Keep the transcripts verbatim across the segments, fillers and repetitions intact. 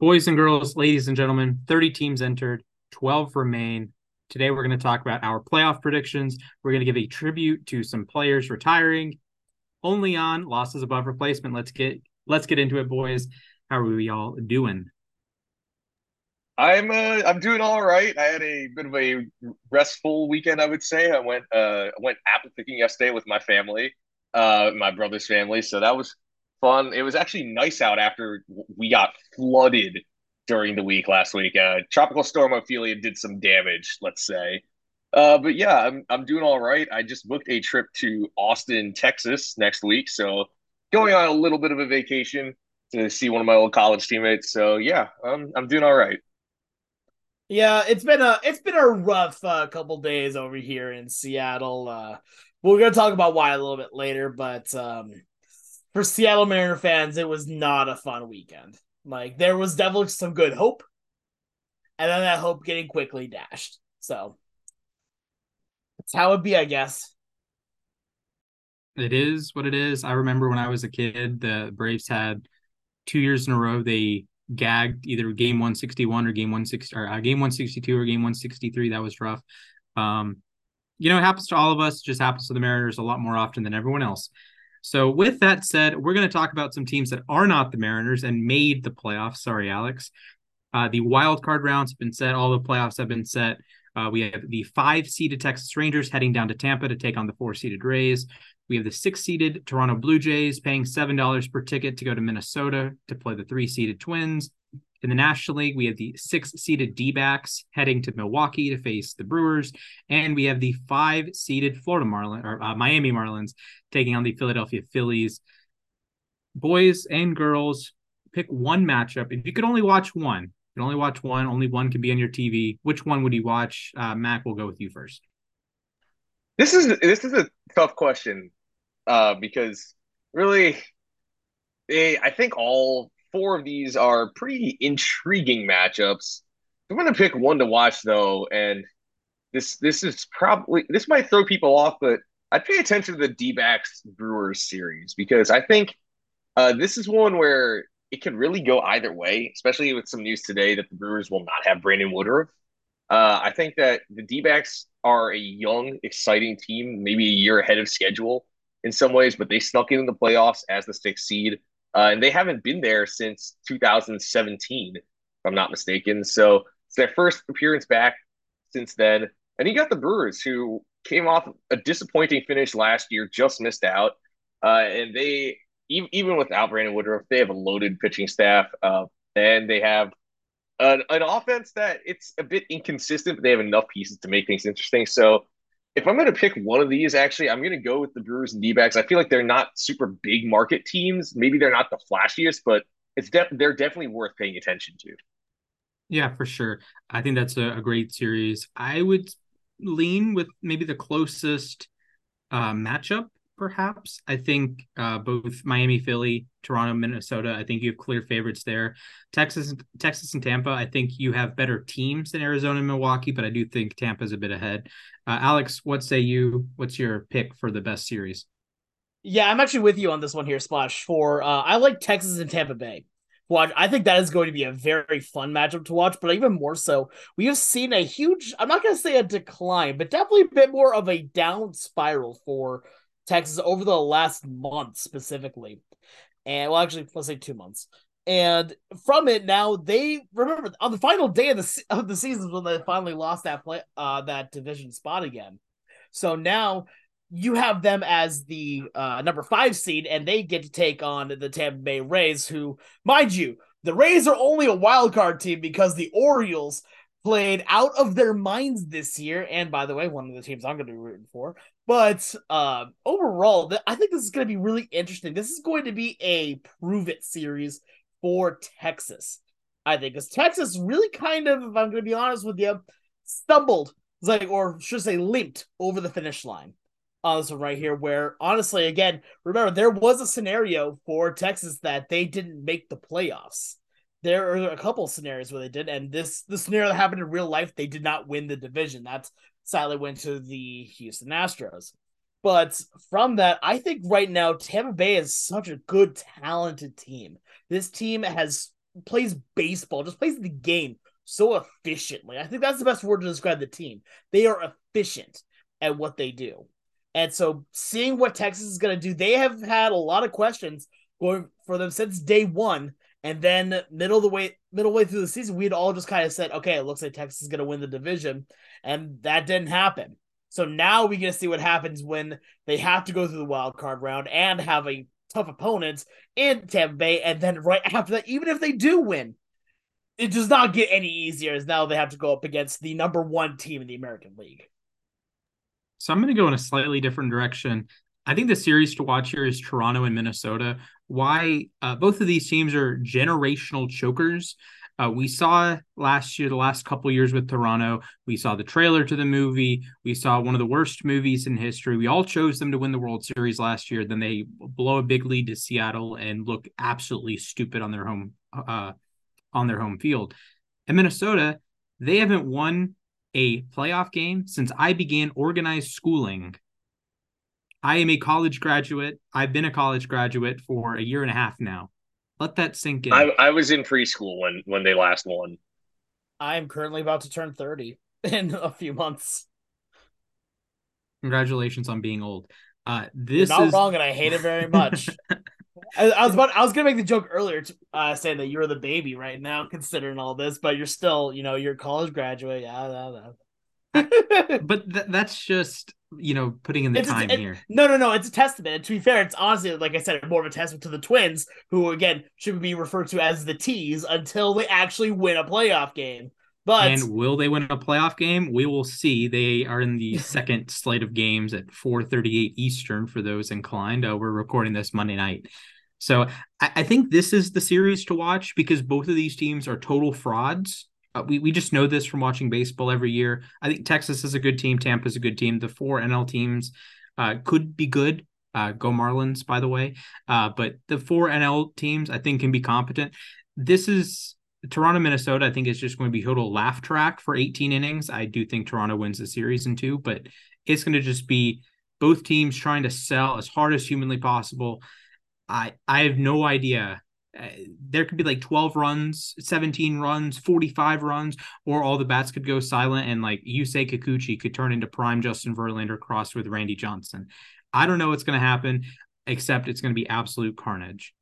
Boys and girls, ladies and gentlemen, thirty teams entered, twelve remain. Today, we're going to talk about our playoff predictions. We're going to give a tribute to some players retiring only on losses above replacement. Let's get let's get into it, boys. How are we all doing? I'm uh, I'm doing all right. I had a bit of a restful weekend, I would say. I went uh I went apple picking yesterday with my family, uh my brother's family, so that was fun. It was actually nice out after we got flooded during the week last week. Uh, Tropical Storm Ophelia did some damage, let's say. Uh, but yeah, I'm I'm doing all right. I just booked a trip to Austin, Texas next week, so going on a little bit of a vacation to see one of my old college teammates. So yeah, I'm I'm doing all right. Yeah, it's been a it's been a rough uh, couple days over here in Seattle. Uh, we're gonna talk about why a little bit later, but um, for Seattle Mariner fans, it was not a fun weekend. Like there was definitely some good hope, and then that hope getting quickly dashed. So that's how it be, I guess. It is what it is. I remember when I was a kid, the Braves had two years in a row they gagged either game one sixty-one or game one sixty or uh, game one sixty-two or game one sixty-three. That was rough. Um, you know, it happens to all of us. It just happens to the Mariners a lot more often than everyone else. So, with that said, we're going to talk about some teams that are not the Mariners and made the playoffs. Sorry, Alex. Uh, the wild card rounds have been set. All the playoffs have been set. Uh, we have the five seeded Texas Rangers heading down to Tampa to take on the four seeded Rays. We have the six seeded Toronto Blue Jays paying seven dollars per ticket to go to Minnesota to play the three seeded Twins. In the National League, we have the six seeded D backs heading to Milwaukee to face the Brewers. And we have the five seeded Florida Marlins or uh, Miami Marlins taking on the Philadelphia Phillies. Boys and girls, pick one matchup. If you could only watch one, you can only watch one, only one can be on your T V. Which one would you watch? Uh, Mac, we'll go with you first. This is this is a tough question uh, because really, they, I think all four of these are pretty intriguing matchups. I'm going to pick one to watch though, and this this is probably this might throw people off, but I'd pay attention to the D-backs Brewers series because I think uh, this is one where it can really go either way, especially with some news today that the Brewers will not have Brandon Woodruff. Uh, I think that the D-backs are a young, exciting team, maybe a year ahead of schedule in some ways, but they snuck into the playoffs as the sixth seed, uh, and they haven't been there since two thousand seventeen, if I'm not mistaken. So it's their first appearance back since then. And you got the Brewers, who came off a disappointing finish last year, just missed out, uh, and they even without Brandon Woodruff, they have a loaded pitching staff, uh, and they have an, an offense that it's a bit inconsistent, but they have enough pieces to make things interesting. So if I'm going to pick one of these, actually, I'm going to go with the Brewers and D-backs. I feel like they're not super big market teams. Maybe they're not the flashiest, but it's def- they're definitely worth paying attention to. Yeah, for sure. I think that's a, a great series. I would lean with maybe the closest uh, matchup, perhaps. I think uh, both Miami, Philly, Toronto, Minnesota. I think you have clear favorites there. Texas, Texas, and Tampa. I think you have better teams than Arizona and Milwaukee, but I do think Tampa's a bit ahead. Uh, Alex, what say you? What's your pick for the best series? Yeah, I'm actually with you on this one here, Splash. For uh, I like Texas and Tampa Bay. Watch, I think that is going to be a very fun matchup to watch, but even more so, we have seen a huge, I'm not going to say a decline, but definitely a bit more of a down spiral for Texas over the last month specifically. And well, actually, let's say two months. And from it now, they remember on the final day of the of the season when they finally lost that play, uh, that division spot again. So now you have them as the uh, number five seed, and they get to take on the Tampa Bay Rays, who, mind you, the Rays are only a wild card team because the Orioles played out of their minds this year. And by the way, one of the teams I'm going to be rooting for. But uh, overall, I think this is going to be really interesting. This is going to be a prove it series for Texas. I think because Texas really kind of, if I'm going to be honest with you, stumbled, like, or should I say, limped over the finish line on this one right here, where honestly, again, remember, there was a scenario for Texas that they didn't make the playoffs. There are a couple scenarios where they did, and this the scenario that happened in real life, they did not win the division. That's sadly went to the Houston Astros. But from that, I think right now Tampa Bay is such a good, talented team. This team has plays baseball, just plays the game so efficiently. I think that's the best word to describe the team. They are efficient at what they do. And so seeing what Texas is going to do, they have had a lot of questions going for them since day one. And then middle of the way, middle way through the season, we'd all just kind of said, okay, it looks like Texas is going to win the division. And that didn't happen. So now we get to see what happens when they have to go through the wild card round and have a tough opponents in Tampa Bay. And then right after that, even if they do win, it does not get any easier as now they have to go up against the number one team in the American League. So I'm going to go in a slightly different direction. I think the series to watch here is Toronto and Minnesota. Why? Uh, both of these teams are generational chokers. Uh, we saw last year, the last couple years with Toronto, we saw the trailer to the movie. We saw one of the worst movies in history. We all chose them to win the World Series last year. Then they blow a big lead to Seattle and look absolutely stupid on their home uh, on their home field. In Minnesota, they haven't won a playoff game since I began organized schooling. I am a college graduate. I've been a college graduate for a year and a half now. Let that sink in. I, I was in preschool when when they last won. I am currently about to turn thirty in a few months. Congratulations on being old. Uh, this You're not is wrong, and I hate it very much. I, I was about I was gonna make the joke earlier, to, uh, saying that you're the baby right now, considering all this, but you're still, you know, you're a college graduate. Yeah, yeah, yeah. But th- that's just, you know, putting in the it's time a, it, here. No, no, no. It's a testament. And to be fair, it's honestly, like I said, more of a testament to the Twins, who again should be referred to as the T's until they actually win a playoff game. But and will they win a playoff game? We will see. They are in the second slate of games at four thirty-eight Eastern for those inclined. Uh, we're recording this Monday night. So I, I think this is the series to watch because both of these teams are total frauds. Uh, we, we just know this from watching baseball every year. I think Texas is a good team. Tampa is a good team. The four N L teams uh, could be good. Uh, go Marlins, by the way. Uh, but the four N L teams, I think, can be competent. This is Toronto, Minnesota, I think is just going to be total laugh track for eighteen innings. I do think Toronto wins the series in two, but it's going to just be both teams trying to sell as hard as humanly possible. I I have no idea. Uh, there could be like twelve runs, seventeen runs, forty-five runs, or all the bats could go silent and like Yusei Kikuchi could turn into prime Justin Verlander crossed with Randy Johnson. I don't know what's going to happen, except it's going to be absolute carnage.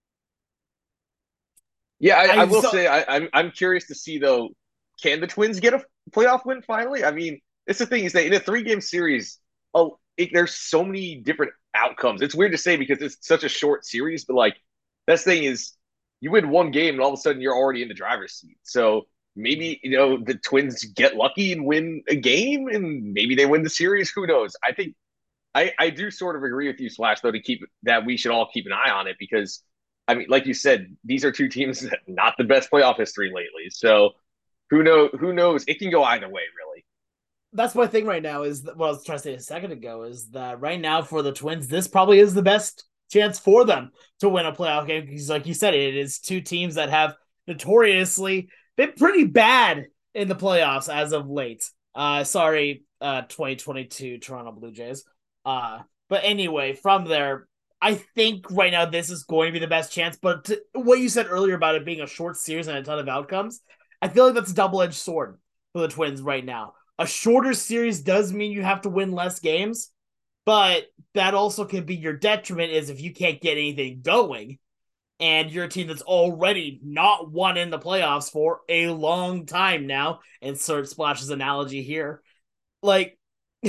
Yeah, I, I, I will so, say I, I'm I'm curious to see though, can the Twins get a playoff win finally? I mean, it's the thing is that in a three game series, oh, it, there's so many different outcomes. It's weird to say because it's such a short series, but like that's the thing is you win one game and all of a sudden you're already in the driver's seat. So maybe you know the Twins get lucky and win a game, and maybe they win the series. Who knows? I think I I do sort of agree with you, Slash, though, to keep that we should all keep an eye on it because. I mean, like you said, these are two teams that not the best playoff history lately. So who know who knows? It can go either way, really. That's my thing right now is that, what I was trying to say a second ago is that right now for the Twins, this probably is the best chance for them to win a playoff game because, like you said, it is two teams that have notoriously been pretty bad in the playoffs as of late. Uh, sorry, uh, twenty twenty-two Toronto Blue Jays. Uh, but anyway, from there, I think right now this is going to be the best chance, but to, what you said earlier about it being a short series and a ton of outcomes, I feel like that's a double-edged sword for the Twins right now. A shorter series does mean you have to win less games, but that also can be your detriment is if you can't get anything going and you're a team that's already not won in the playoffs for a long time now, insert Splash's analogy here. Like,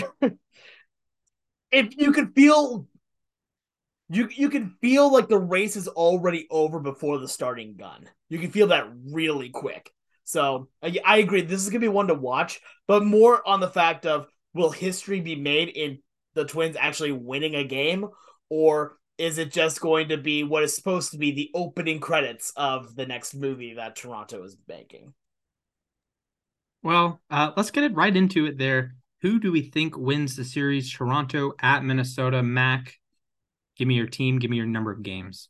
if you could feel You you can feel like the race is already over before the starting gun. You can feel that really quick. So I, I agree. This is gonna be one to watch, but more on the fact of will history be made in the Twins actually winning a game, or is it just going to be what is supposed to be the opening credits of the next movie that Toronto is making? Well, uh, let's get it right into it. There, who do we think wins the series? Toronto at Minnesota. Mac. Give me your team. Give me your number of games.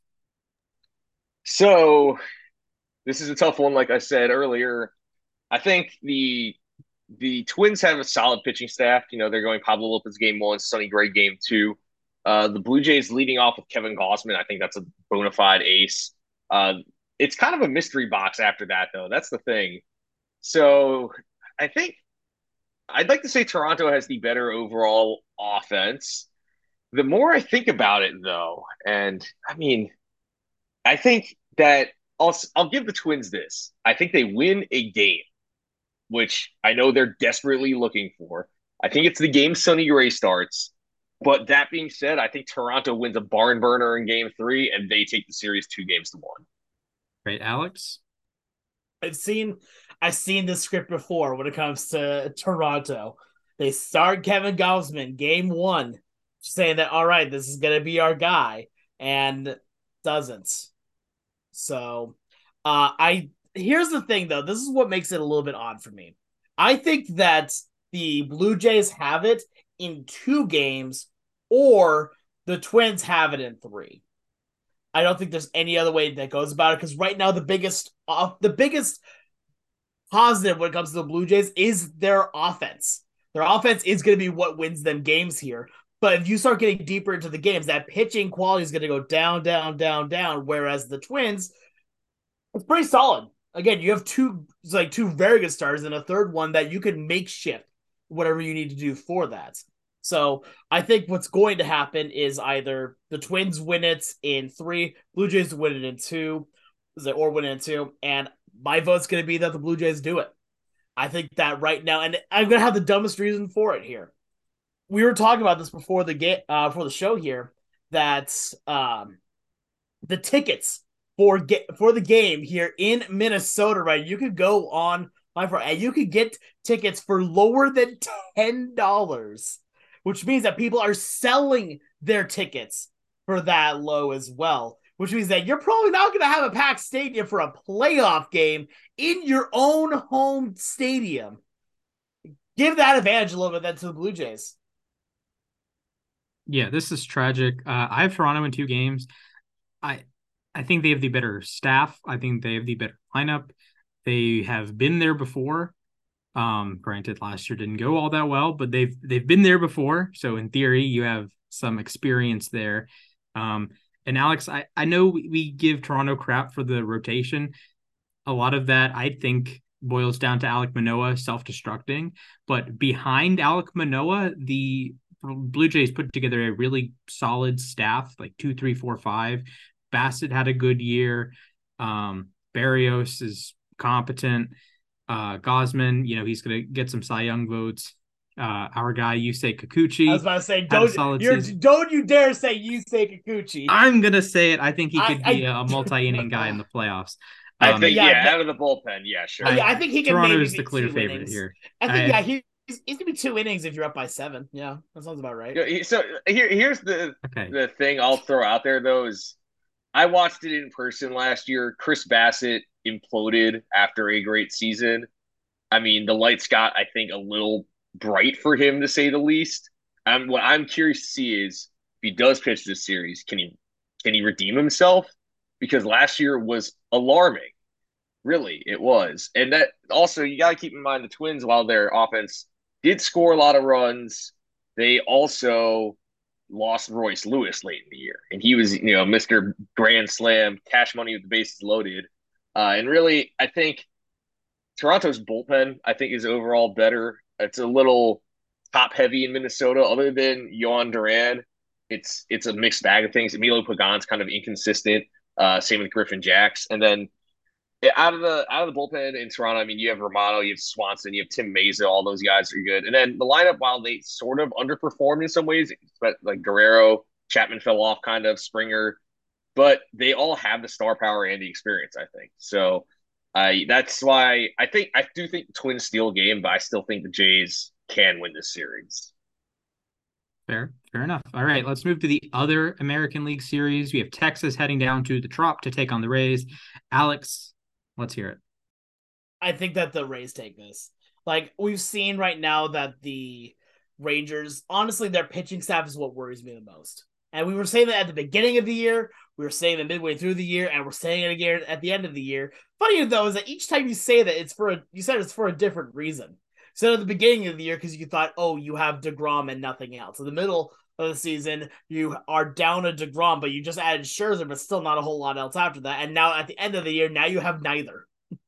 So this is a tough one. Like I said earlier, I think the the Twins have a solid pitching staff. You know, they're going Pablo Lopez game one, Sonny Gray game two. Uh, the Blue Jays leading off with Kevin Gausman. I think that's a bona fide ace. Uh, it's kind of a mystery box after that, though. That's the thing. So I think I'd like to say Toronto has the better overall offense. The more I think about it, though, and I mean, I think that I'll I'll give the Twins this. I think they win a game, which I know they're desperately looking for. I think it's the game Sonny Gray starts. But that being said, I think Toronto wins a barn burner in game three, and they take the series two games to one. Right, Alex? I've seen I've seen this script before when it comes to Toronto. They start Kevin Gausman game one, saying that, all right, this is going to be our guy, and doesn't. So uh, I here's the thing, though. This is what makes it a little bit odd for me. I think that the Blue Jays have it in two games, or the Twins have it in three. I don't think there's any other way that goes about it, because right now the biggest uh, the biggest positive when it comes to the Blue Jays is their offense. Their offense is going to be what wins them games here. But if you start getting deeper into the games, that pitching quality is going to go down, down, down, down. Whereas the Twins, it's pretty solid. Again, you have two like two very good stars and a third one that you can makeshift whatever you need to do for that. So I think what's going to happen is either the Twins win it in three, Blue Jays win it in two, or win it in two, and my vote's going to be that the Blue Jays do it. I think that right now, and I'm going to have the dumbest reason for it here. We were talking about this before the game, uh, before the show here, that um, the tickets for get for the game here in Minnesota, right? You could go on my front, and you could get tickets for lower than ten dollars, which means that people are selling their tickets for that low as well. Which means that you're probably not going to have a packed stadium for a playoff game in your own home stadium. Give that advantage a little bit then to the Blue Jays. Yeah, this is tragic. Uh, I have Toronto in two games. I I think they have the better staff. I think they have the better lineup. They have been there before. Um, granted, last year didn't go all that well, but they've they've been there before. So in theory, you have some experience there. Um, and Alex, I, I know we, we give Toronto crap for the rotation. A lot of that, I think, boils down to Alek Manoah self-destructing. But behind Alek Manoah, the Blue Jays put together a really solid staff, like two, three, four, five. Bassett had a good year. Um, Barrios is competent. Uh, Gausman, you know, he's going to get some Cy Young votes. Uh, our guy, Yusei Kikuchi. I was about to say, don't, you're, don't you dare say Yusei Kikuchi. I'm going to say it. I think he could I, be I, a multi-inning guy in the playoffs. I um, think, yeah, yeah, out of the bullpen, yeah, sure. I, I think he can Toronto maybe is the clear favorite innings. here. I think, I, yeah, he, he's, he's going to be two innings if you're up by seven. Yeah, that sounds about right. So here, here's the okay. the thing I'll throw out there, though, is I watched it in person last year. Chris Bassett imploded after a great season. I mean, the lights got, I think, a little bright for him, to say the least. Um, what I'm curious to see is if he does pitch this series, can he can he redeem himself? Because last year was alarming. Really, it was. And that also, you got to keep in mind the Twins, while their offense did score a lot of runs, they also lost Royce Lewis late in the year. And he was, you know, Mister Grand Slam, cash money with the bases loaded. Uh, and really, I think Toronto's bullpen, I think, is overall better. It's a little top heavy in Minnesota. Other than Yohan Duran, it's it's a mixed bag of things. Emilio Pagan's kind of inconsistent. Uh, same with Griffin Jacks. And then out of the out of the bullpen in Toronto, I mean, you have Romano, you have Swanson, you have Tim Mesa. All those guys are good. And then the lineup, while they sort of underperformed in some ways, but like Guerrero, Chapman fell off kind of, Springer, but they all have the star power and the experience, I think. So uh, that's why I think I do think the Twins steal game, but I still think the Jays can win this series. Fair, fair enough. All right, let's move to the other American League series. We have Texas heading down to the Trop to take on the Rays. Alex, let's hear it. I think that the Rays take this. Like, we've seen right now that the Rangers, honestly, their pitching staff is what worries me the most. And we were saying that at the beginning of the year, we were saying that midway through the year, and we're saying it again at the end of the year. Funny, though, is that each time you say that, it's for a, you said it's for a different reason. So at the beginning of the year, because you thought, oh, you have DeGrom and nothing else. In the middle of the season, you are down a DeGrom, but you just added Scherzer, but still not a whole lot else after that. And now at the end of the year, now you have neither.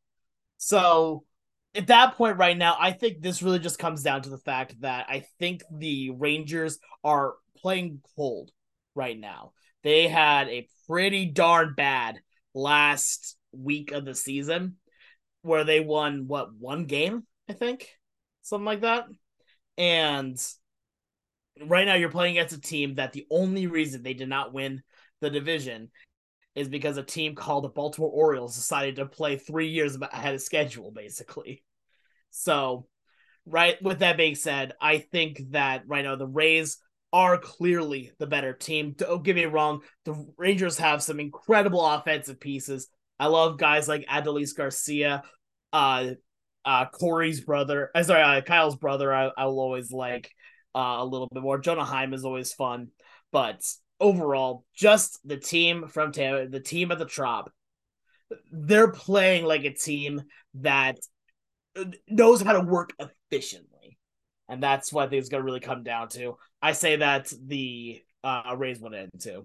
So at that point right now, I think this really just comes down to the fact that I think the Rangers are playing cold right now. They had a pretty darn bad last week of the season where they won, what, one game, I think? Something like that. And right now you're playing against a team that the only reason they did not win the division is because a team called the Baltimore Orioles decided to play three years ahead of schedule, basically. So, right, with that being said, I think that right now the Rays are clearly the better team. Don't get me wrong, the Rangers have some incredible offensive pieces. I love guys like Adolis Garcia, uh, uh, Corey's brother. Uh, sorry, uh, Kyle's brother. I, I will always like uh, a little bit more. Jonah Heim is always fun, but overall, just the team from Tampa, the team at the Trop, they're playing like a team that knows how to work efficiently. And that's what I think it's going to really come down to. I say that the uh, Rays win it too.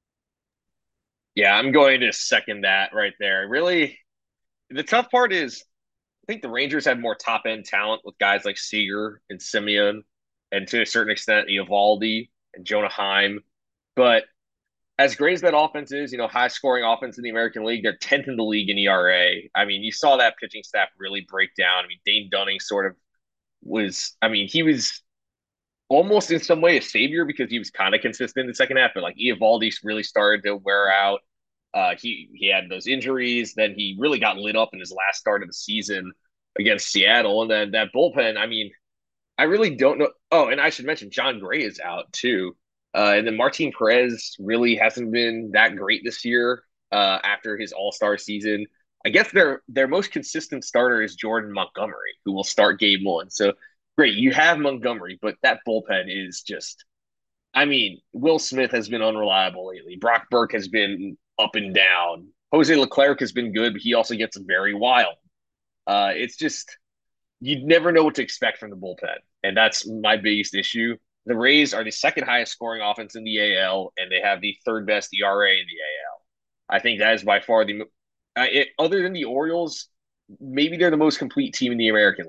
Yeah, I'm going to second that right there. Really, the tough part is I think the Rangers have more top end talent with guys like Seager and Simeon, and to a certain extent, Eovaldi and Jonah Heim. But as great as that offense is, you know, high scoring offense in the American League, they're tenth in the league in E R A. I mean, you saw that pitching staff really break down. I mean, Dane Dunning sort of was, I mean, he was almost in some way a savior because he was kind of consistent in the second half, but like Eovaldi really started to wear out. Uh, he he had those injuries. Then he really got lit up in his last start of the season against Seattle. And then that bullpen, I mean, I really don't know. Oh, and I should mention John Gray is out too. Uh, and then Martin Perez really hasn't been that great this year uh, after his All Star season. I guess their their most consistent starter is Jordan Montgomery, who will start game one. So great, you have Montgomery, but that bullpen is just. I mean, Will Smith has been unreliable lately. Brock Burke has been up and down. Jose Leclerc has been good, but he also gets very wild. Uh, it's just you never know what to expect from the bullpen, and that's my biggest issue. The Rays are the second highest scoring offense in the A L, and they have the third best E R A in the A L. I think that is by far the uh, it, other than the Orioles, maybe they're the most complete team in the American League.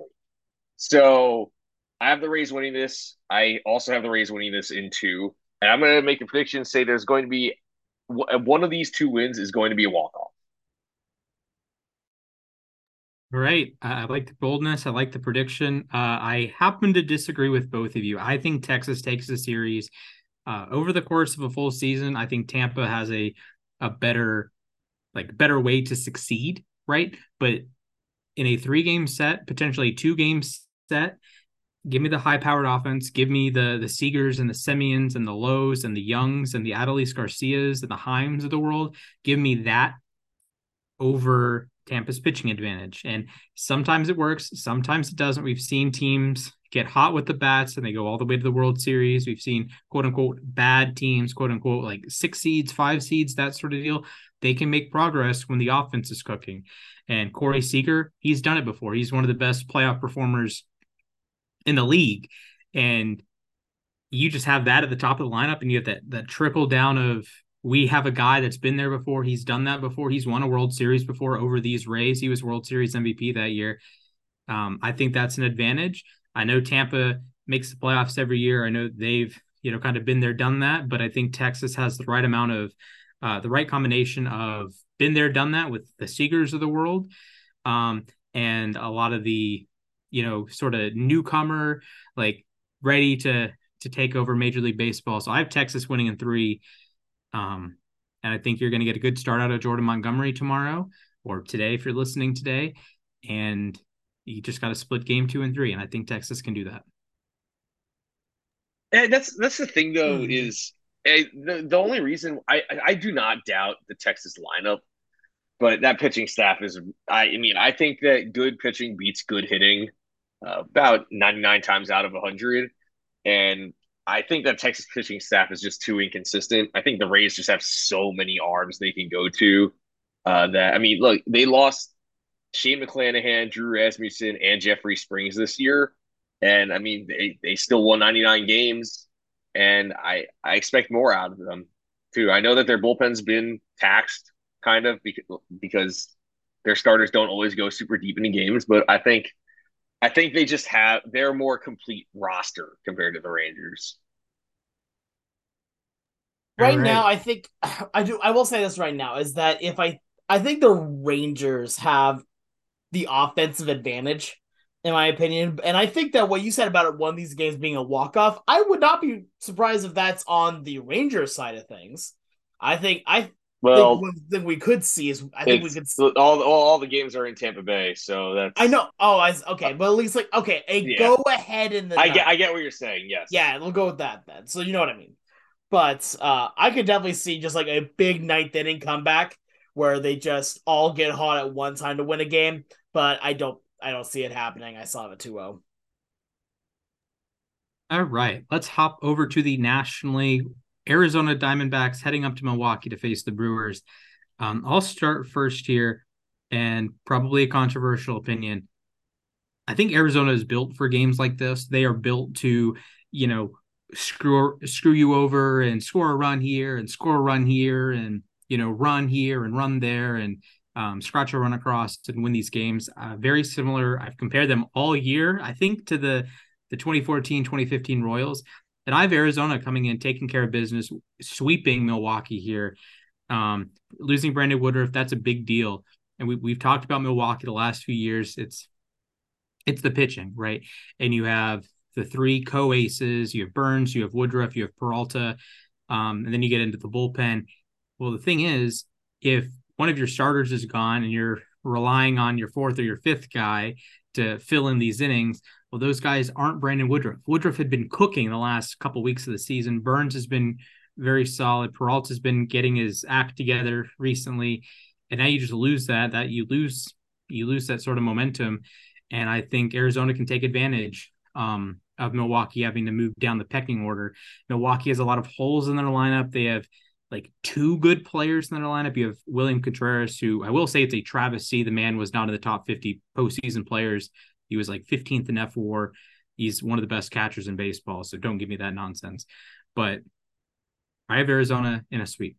So I have the Rays winning this. I also have the Rays winning this in two, and I'm going to make a prediction. Say there's going to be one of these two wins is going to be a walk off. All right. I like the boldness. I like the prediction. Uh, I happen to disagree with both of you. I think Texas takes the series uh, over the course of a full season. I think Tampa has a a better like better way to succeed, right? But in a three game set, potentially two game set, give me the high powered offense. Give me the the Seagers and the Semiens and the Lows and the Youngs and the Adolis Garcias and the Heims of the world. Give me that over Tampa's pitching advantage. And sometimes it works, sometimes it doesn't. We've seen teams get hot with the bats and they go all the way to the World Series. We've seen quote unquote bad teams, quote unquote, like six seeds, five seeds, that sort of deal. They can make progress when the offense is cooking. And Corey Seager, he's done it before. He's one of the best playoff performers in the league. And you just have that at the top of the lineup, and you have that that trickle down of we have a guy that's been there before. He's done that before. He's won a World Series before over these Rays. He was World Series M V P that year. Um, I think that's an advantage. I know Tampa makes the playoffs every year. I know they've, you know, kind of been there, done that, but I think Texas has the right amount of, uh, the right combination of been there, done that with the Seagers of the world. Um, and a lot of the, you know, sort of newcomer, like ready to, to take over Major League Baseball. So I have Texas winning in three. Um, and I think you're going to get a good start out of Jordan Montgomery tomorrow or today, if you're listening today. And you just got to split game two and three. And I think Texas can do that. And that's, that's the thing though, Hmm. is uh, the, the only reason I, I do not doubt the Texas lineup, but that pitching staff is, I, I mean, I think that good pitching beats good hitting uh, about ninety-nine times out of one hundred. And I think that Texas pitching staff is just too inconsistent. I think the Rays just have so many arms they can go to uh, that, I mean, look, they lost Shane McClanahan, Drew Rasmussen, and Jeffrey Springs this year. And I mean, they, they still won ninety-nine games. and I I expect more out of them too. I know that their bullpen's been taxed kind of because because their starters don't always go super deep into games, but I think I think they just have they're a more complete roster compared to the Rangers. All Right now, right. I think I do. I will say this right now is that if I I think the Rangers have the offensive advantage, in my opinion. And I think that what you said about it, one of these games being a walk off, I would not be surprised if that's on the Rangers side of things. I think I think Well, one thing we could see is I think we it's could. all all, all the games are in Tampa Bay, so I that's know. Oh, I uh, okay, but at least like okay, a yeah. go ahead in the I get night. I get what you're saying. Yes. Yeah, we'll go with that then. So you know what I mean. But uh, I could definitely see just like a big ninth inning comeback where they just all get hot at one time to win a game. But I don't I don't see it happening. I saw it two oh. All right. Let's hop over to the National League. Arizona Diamondbacks heading up to Milwaukee to face the Brewers. Um, I'll start first here, and probably a controversial opinion. I think Arizona is built for games like this. They are built to, you know, screw screw you over and score a run here and score a run here and, you know, run here and run there and um, scratch a run across and win these games. Uh, very similar. I've compared them all year, I think, to the the twenty fourteen twenty fifteen Royals. And I have Arizona coming in, taking care of business, sweeping Milwaukee here. Um, losing Brandon Woodruff, that's a big deal. And we, we've talked about Milwaukee the last few years. It's it's the pitching, right? And you have the three co-aces. You have Burns, you have Woodruff, you have Peralta, um, and then you get into the bullpen. Well, the thing is, if one of your starters is gone and you're relying on your fourth or your fifth guy to fill in these innings, well, those guys aren't Brandon Woodruff. Woodruff had been cooking the last couple of weeks of the season. Burns has been very solid. Peralta's been getting his act together recently, and now you just lose that. That you lose, you lose that sort of momentum. And I think Arizona can take advantage um, of Milwaukee having to move down the pecking order. Milwaukee has a lot of holes in their lineup. They have like two good players in their lineup. You have William Contreras, who I will say it's a travesty. The man was not in the top fifty postseason players. He was like fifteenth in F WAR. He's one of the best catchers in baseball, so don't give me that nonsense. But I have Arizona in a sweep.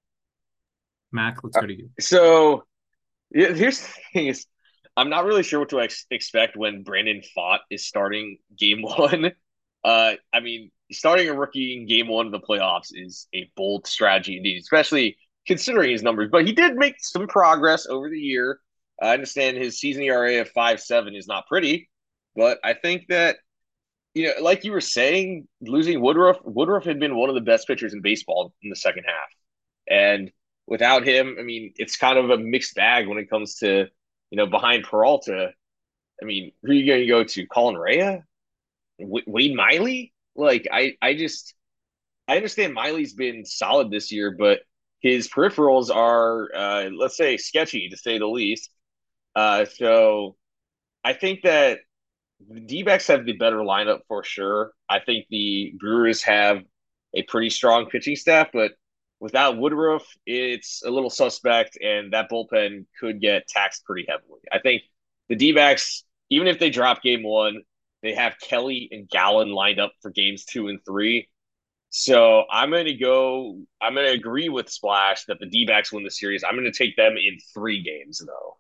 Mac, let's Uh, go to you. So yeah, here's the thing: is I'm not really sure what to ex- expect when Brandon Pfaadt is starting game one. Uh, I mean, starting a rookie in game one of the playoffs is a bold strategy indeed, especially considering his numbers. But he did make some progress over the year. I understand his season E R A of five seven is not pretty, but I think that you know, like you were saying, losing Woodruff, Woodruff had been one of the best pitchers in baseball in the second half, and without him, I mean, it's kind of a mixed bag when it comes to you know behind Peralta. I mean, who are you going to go to? Colin Rea? W- Wade Miley? Like, I, I just, I understand Miley's been solid this year, but his peripherals are, uh, let's say, sketchy to say the least. Uh, so I think that the D-backs have the better lineup for sure. I think the Brewers have a pretty strong pitching staff, but without Woodruff, it's a little suspect, and that bullpen could get taxed pretty heavily. I think the D-backs, even if they drop game one, they have Kelly and Gallen lined up for games two and three. So I'm going to go, I'm going to agree with Splash that the D-backs win the series. I'm going to take them in three games, though.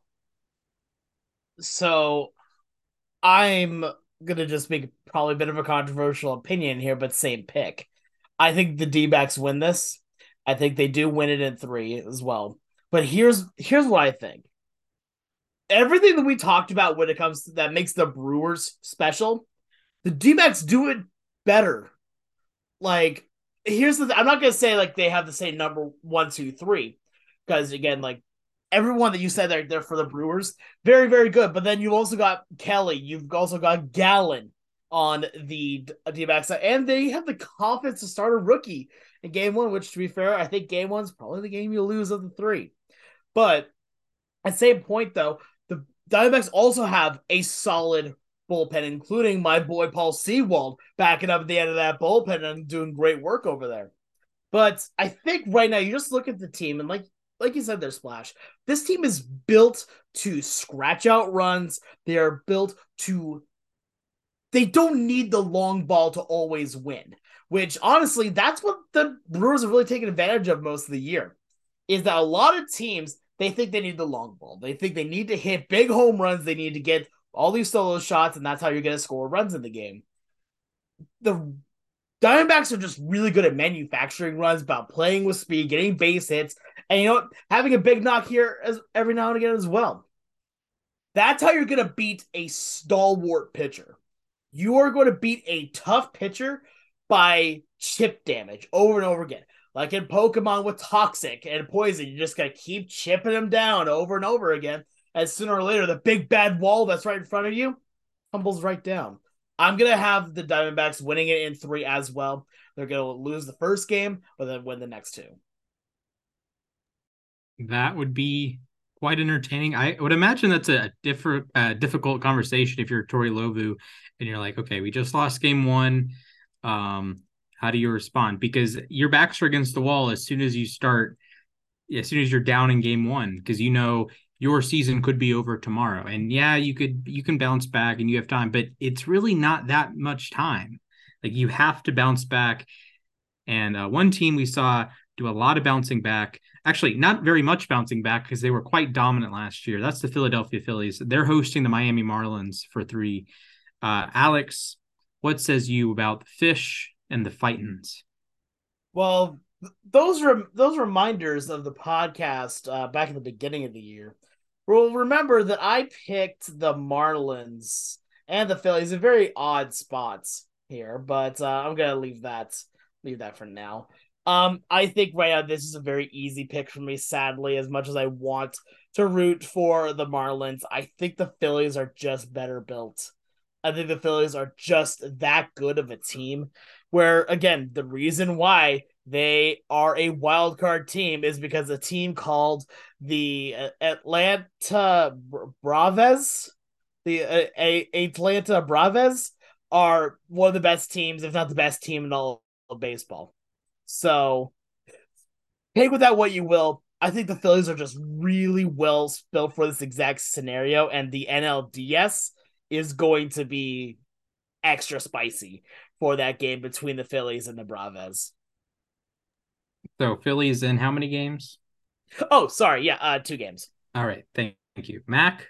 So I'm gonna just make probably a bit of a controversial opinion here, but same pick. I think the D-backs win this. I think they do win it in three as well. But here's here's what I think. Everything that we talked about when it comes to that makes the Brewers special, the D-backs do it better. Like, here's the th- I'm not gonna say like they have the same number one, two, three, because again, like everyone that you said they're there for the Brewers, very, very good. But then you've also got Kelly, you've also got Gallen on the D-backs side, and they have the confidence to start a rookie in game one, which to be fair, I think game one's probably the game you lose of the three. But at the same point, though, the Diamondbacks also have a solid bullpen, including my boy Paul Sewald backing up at the end of that bullpen and doing great work over there. But I think right now you just look at the team and like like you said there, Splash, this team is built to scratch out runs. They are built to they don't need the long ball to always win. which honestly, that's what the Brewers have really taken advantage of most of the year, is that a lot of teams, they think they need the long ball. They think they need to hit big home runs. They need to get all these solo shots, and that's how you're going to score runs in the game. The Diamondbacks are just really good at manufacturing runs, about playing with speed, getting base hits, and you know what? Having a big knock here as every now and again as well. That's how you're going to beat a stalwart pitcher. You are going to beat a tough pitcher by chip damage over and over again. Like in Pokemon with Toxic and Poison, you just got to keep chipping them down over and over again. And sooner or later, the big bad wall that's right in front of you tumbles right down. I'm going to have the Diamondbacks winning it in three as well. They're going to lose the first game, but then win the next two. That would be quite entertaining. I would imagine that's a different, uh, difficult conversation if you're Tori Lovu and you're like, okay, we just lost game one. Um, how do you respond? Because your backs are against the wall as soon as you start, as soon as you're down in game one, because you know your season could be over tomorrow. And yeah, you could, you can bounce back and you have time, but it's really not that much time. Like you have to bounce back. And uh, one team we saw do a lot of bouncing back, actually not very much bouncing back because they were quite dominant last year. That's the Philadelphia Phillies. They're hosting the Miami Marlins for three. Uh, Alex, what says you about the Fish and the Fightins? Well, those are those reminders of the podcast uh, back in the beginning of the year. Well, remember that I picked the Marlins and the Phillies in very odd spots here, but uh, I'm gonna leave that leave that for now. Um, I think right now this is a very easy pick for me. Sadly, as much as I want to root for the Marlins, I think the Phillies are just better built. I think the Phillies are just that good of a team. Where again, the reason why they are a wild card team is because a team called the Atlanta Braves, the uh, a- Atlanta Braves, are one of the best teams, if not the best team in all of baseball. So take with that what you will. I think the Phillies are just really well built for this exact scenario, and the N L D S is going to be extra spicy for that game between the Phillies and the Braves. So Phillies in how many games? Oh, sorry. Yeah, uh, two games. All right. Thank you. Mac?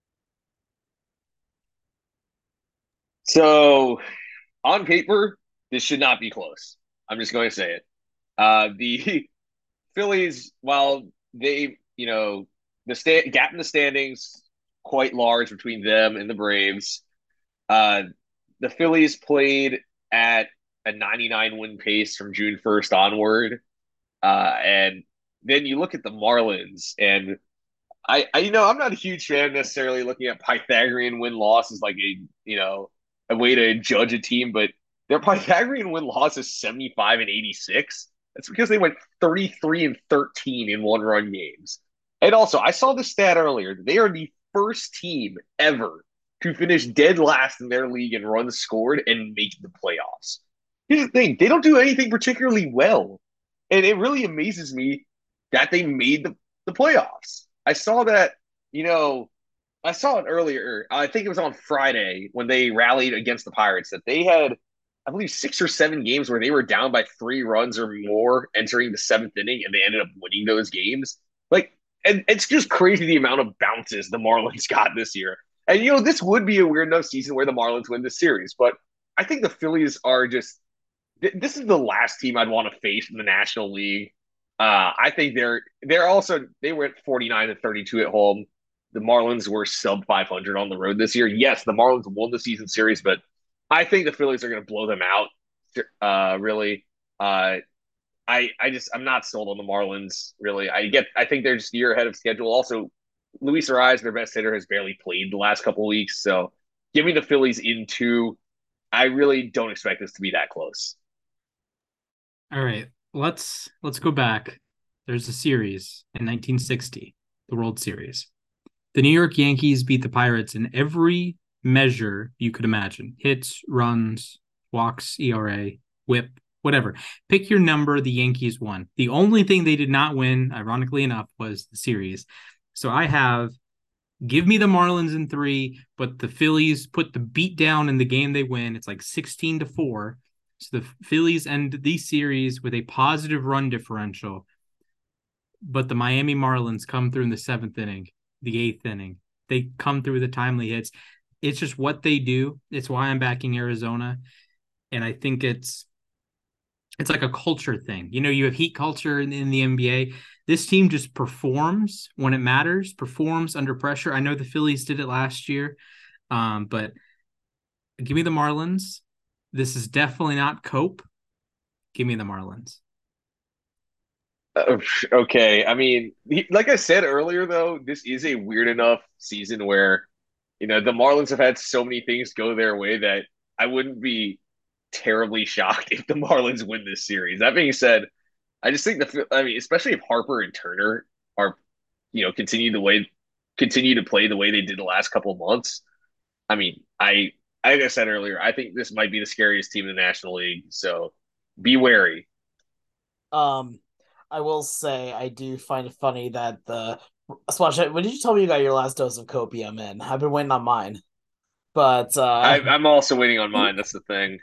So on paper, this should not be close. I'm just going to say it. Uh, the Phillies, while they, you know, the sta- gap in the standings quite large between them and the Braves. Uh, the Phillies played at a ninety-nine win pace from June first onward. Uh, and then you look at the Marlins, and I, I, you know, I'm not a huge fan necessarily looking at Pythagorean win loss as like a, you know, a way to judge a team, but their Pythagorean win loss is seventy-five and eighty-six. That's because they went thirty-three and thirteen in one run games. And also, I saw the stat earlier. They are the first team ever to finish dead last in their league in runs scored and make the playoffs. Here's the thing, they don't do anything particularly well. And it really amazes me that they made the, the playoffs. I saw that, you know, I saw it earlier. I think it was on Friday when they rallied against the Pirates that they had, I believe, six or seven games where they were down by three runs or more entering the seventh inning, and they ended up winning those games. Like, and it's just crazy the amount of bounces the Marlins got this year. And, you know, this would be a weird enough season where the Marlins win this series, but I think the Phillies are just, this is the last team I'd want to face in the National League. Uh, I think they're, they're also, they were at forty-nine and thirty-two at home. The Marlins were sub five hundred on the road this year. Yes, the Marlins won the season series, but I think the Phillies are going to blow them out. Uh, really, uh, I I just I'm not sold on the Marlins. Really, I get I think they're just a year ahead of schedule. Also, Luis Arraez, their best hitter, has barely played the last couple of weeks. So, give me the Phillies in two. I really don't expect this to be that close. All right, let's let's go back. There's a series in nineteen sixty, the World Series. The New York Yankees beat the Pirates in every measure you could imagine. Hits, runs, walks, E R A, whip, whatever. Pick your number, the Yankees won. The only thing they did not win, ironically enough, was the series. So I have, give me the Marlins in three, but the Phillies put the beat down in the game they win. It's like sixteen to four. So the Phillies end the series with a positive run differential, but the Miami Marlins come through in the seventh inning, the eighth inning. They come through the timely hits. It's just what they do. It's why I'm backing Arizona. And I think it's it's like a culture thing. You know, you have heat culture in, in the N B A. This team just performs when it matters, performs under pressure. I know the Phillies did it last year, um, but give me the Marlins. This is definitely not Cope. Give me the Marlins. Uh, okay, I mean, like I said earlier, though, this is a weird enough season where, you know, the Marlins have had so many things go their way that I wouldn't be terribly shocked if the Marlins win this series. That being said, I just think the, I mean, especially if Harper and Turner are, you know, continue the way, continue to play the way they did the last couple of months. I mean, I, like I said earlier, I think this might be the scariest team in the National League. So be wary. Um, I will say I do find it funny that the Splash. When did you tell me you got your last dose of copium in? I've been waiting on mine, but uh, I, I'm also waiting on mine. That's the thing.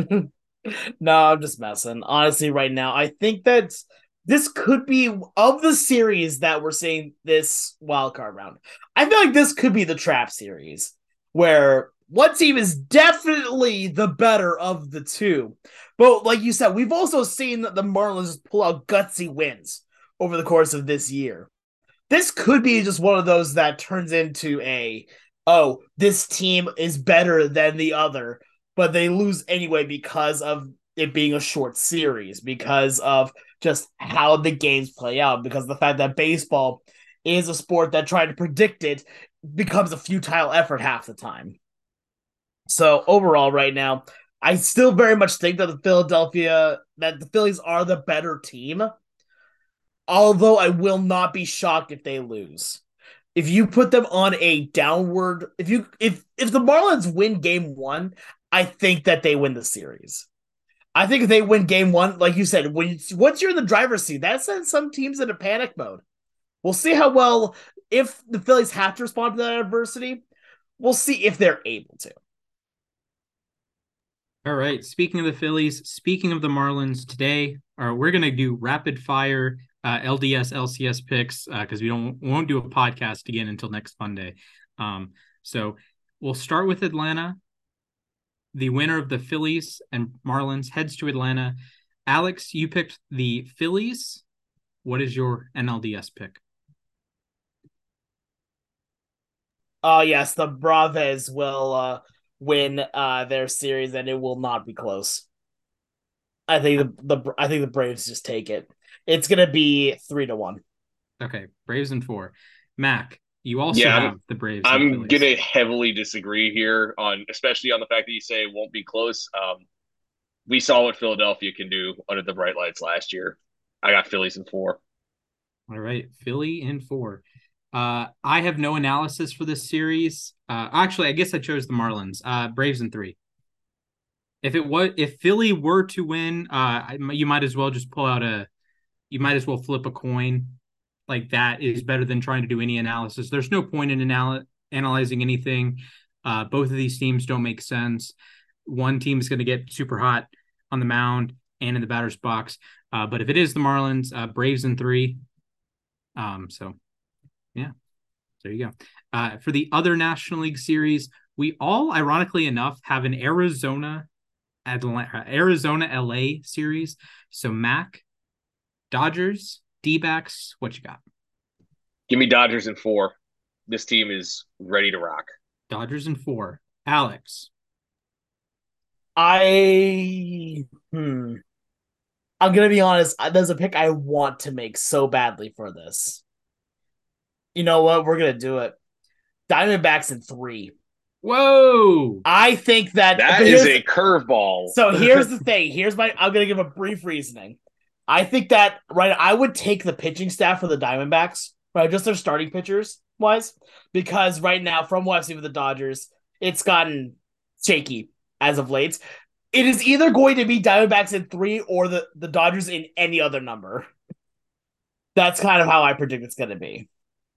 no, I'm just messing. Honestly, right now, I think that this could be of the series that we're seeing this wild card round. I feel like this could be the trap series where one team is definitely the better of the two. But like you said, we've also seen that the Marlins pull out gutsy wins over the course of this year. This could be just one of those that turns into a, oh, this team is better than the other, but they lose anyway because of it being a short series, because of just how the games play out, because of the fact that baseball is a sport that trying to predict it becomes a futile effort half the time. So overall, right now, I still very much think that the Philadelphia, that the Phillies are the better team. Although I will not be shocked if they lose. If you put them on a downward, if you if if the Marlins win game one, I think that they win the series. I think if they win game one, like you said, when once you're in the driver's seat, that sends some teams into panic mode. We'll see how well, if the Phillies have to respond to that adversity, we'll see if they're able to. All right. Speaking of the Phillies, speaking of the Marlins, today, uh, we're going to do rapid fire uh, L D S, L C S picks because uh, we don't we won't do a podcast again until next Monday. Um, so we'll start with Atlanta. The winner of the Phillies and Marlins heads to Atlanta. Alex, you picked the Phillies. What is your N L D S pick? Oh, uh, yes, the Braves will uh, win uh, their series, and it will not be close. I think the, the I think the Braves just take it. It's gonna be three to one. Okay, Braves and four. Mac, you also yeah, have I'm, the Braves. I'm gonna heavily disagree here on, especially on the fact that you say it won't be close. Um, we saw what Philadelphia can do under the bright lights last year. I got Phillies in four. All right, Philly in four. Uh, I have no analysis for this series. Uh, actually, I guess I chose the Marlins. Uh, Braves in three. If it was, if Philly were to win, uh, you might as well just pull out a, you might as well flip a coin. Like that is better than trying to do any analysis. There's no point in anal- analyzing anything. Uh, both of these teams don't make sense. One team is going to get super hot on the mound and in the batter's box. Uh, but if it is the Marlins, uh, Braves in three. Um, so. Yeah, there you go. Uh, for the other National League series, we all, ironically enough, have an Arizona, Atlanta, Arizona L A series. So Mac, Dodgers, D-backs, what you got? Give me Dodgers in four. This team is ready to rock. Dodgers in four. Alex. I hmm. I'm gonna be honest. There's a pick I want to make so badly for this. You know what? We're going to do it. Diamondbacks in three. Whoa. I think that... That is a curveball. So here's the thing. Here's my... I'm going to give a brief reasoning. I think that, right, I would take the pitching staff for the Diamondbacks, right, just their starting pitchers wise, because right now, from what I've seen with the Dodgers, it's gotten shaky as of late. It is either going to be Diamondbacks in three or the, the Dodgers in any other number. That's kind of how I predict it's going to be.